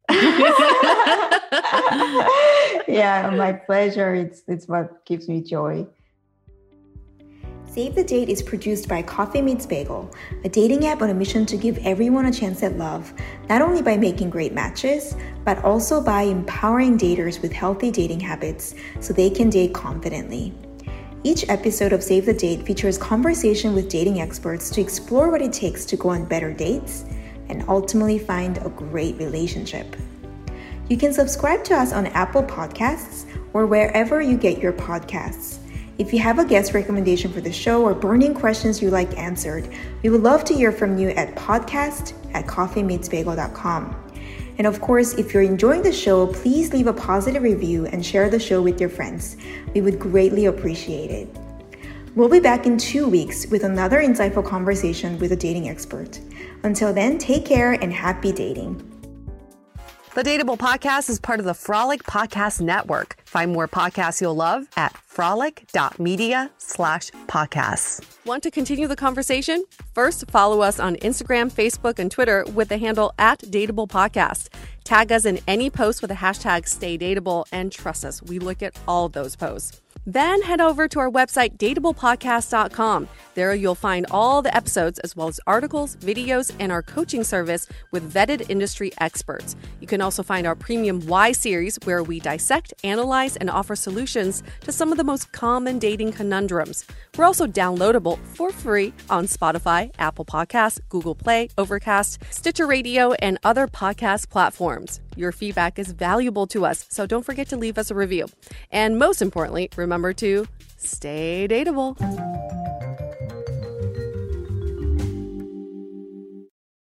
Yeah, my pleasure. It's it's what gives me joy. Save the Date is produced by Coffee Meets Bagel, a dating app on a mission to give everyone a chance at love, not only by making great matches, but also by empowering daters with healthy dating habits so they can date confidently. Each episode of Save the Date features conversation with dating experts to explore what it takes to go on better dates and ultimately find a great relationship. You can subscribe to us on Apple Podcasts or wherever you get your podcasts. If you have a guest recommendation for the show or burning questions you'd like answered, we would love to hear from you at podcast at coffee meets bagel dot com. And of course, if you're enjoying the show, please leave a positive review and share the show with your friends. We would greatly appreciate it. We'll be back in two weeks with another insightful conversation with a dating expert. Until then, take care and happy dating. The Dateable Podcast is part of the Frolic Podcast Network. Find more podcasts you'll love at frolic.media slash podcasts. Want to continue the conversation? First, follow us on Instagram, Facebook, and Twitter with the handle at Dateable Podcast. Tag us in any post with the hashtag StayDateable, and trust us, we look at all of those posts. Then head over to our website, dateable podcast dot com. There you'll find all the episodes as well as articles, videos, and our coaching service with vetted industry experts. You can also find our premium Why series where we dissect, analyze, and offer solutions to some of the most common dating conundrums. We're also downloadable for free on Spotify, Apple Podcasts, Google Play, Overcast, Stitcher Radio, and other podcast platforms. Your feedback is valuable to us, so don't forget to leave us a review. And most importantly, remember to stay dateable.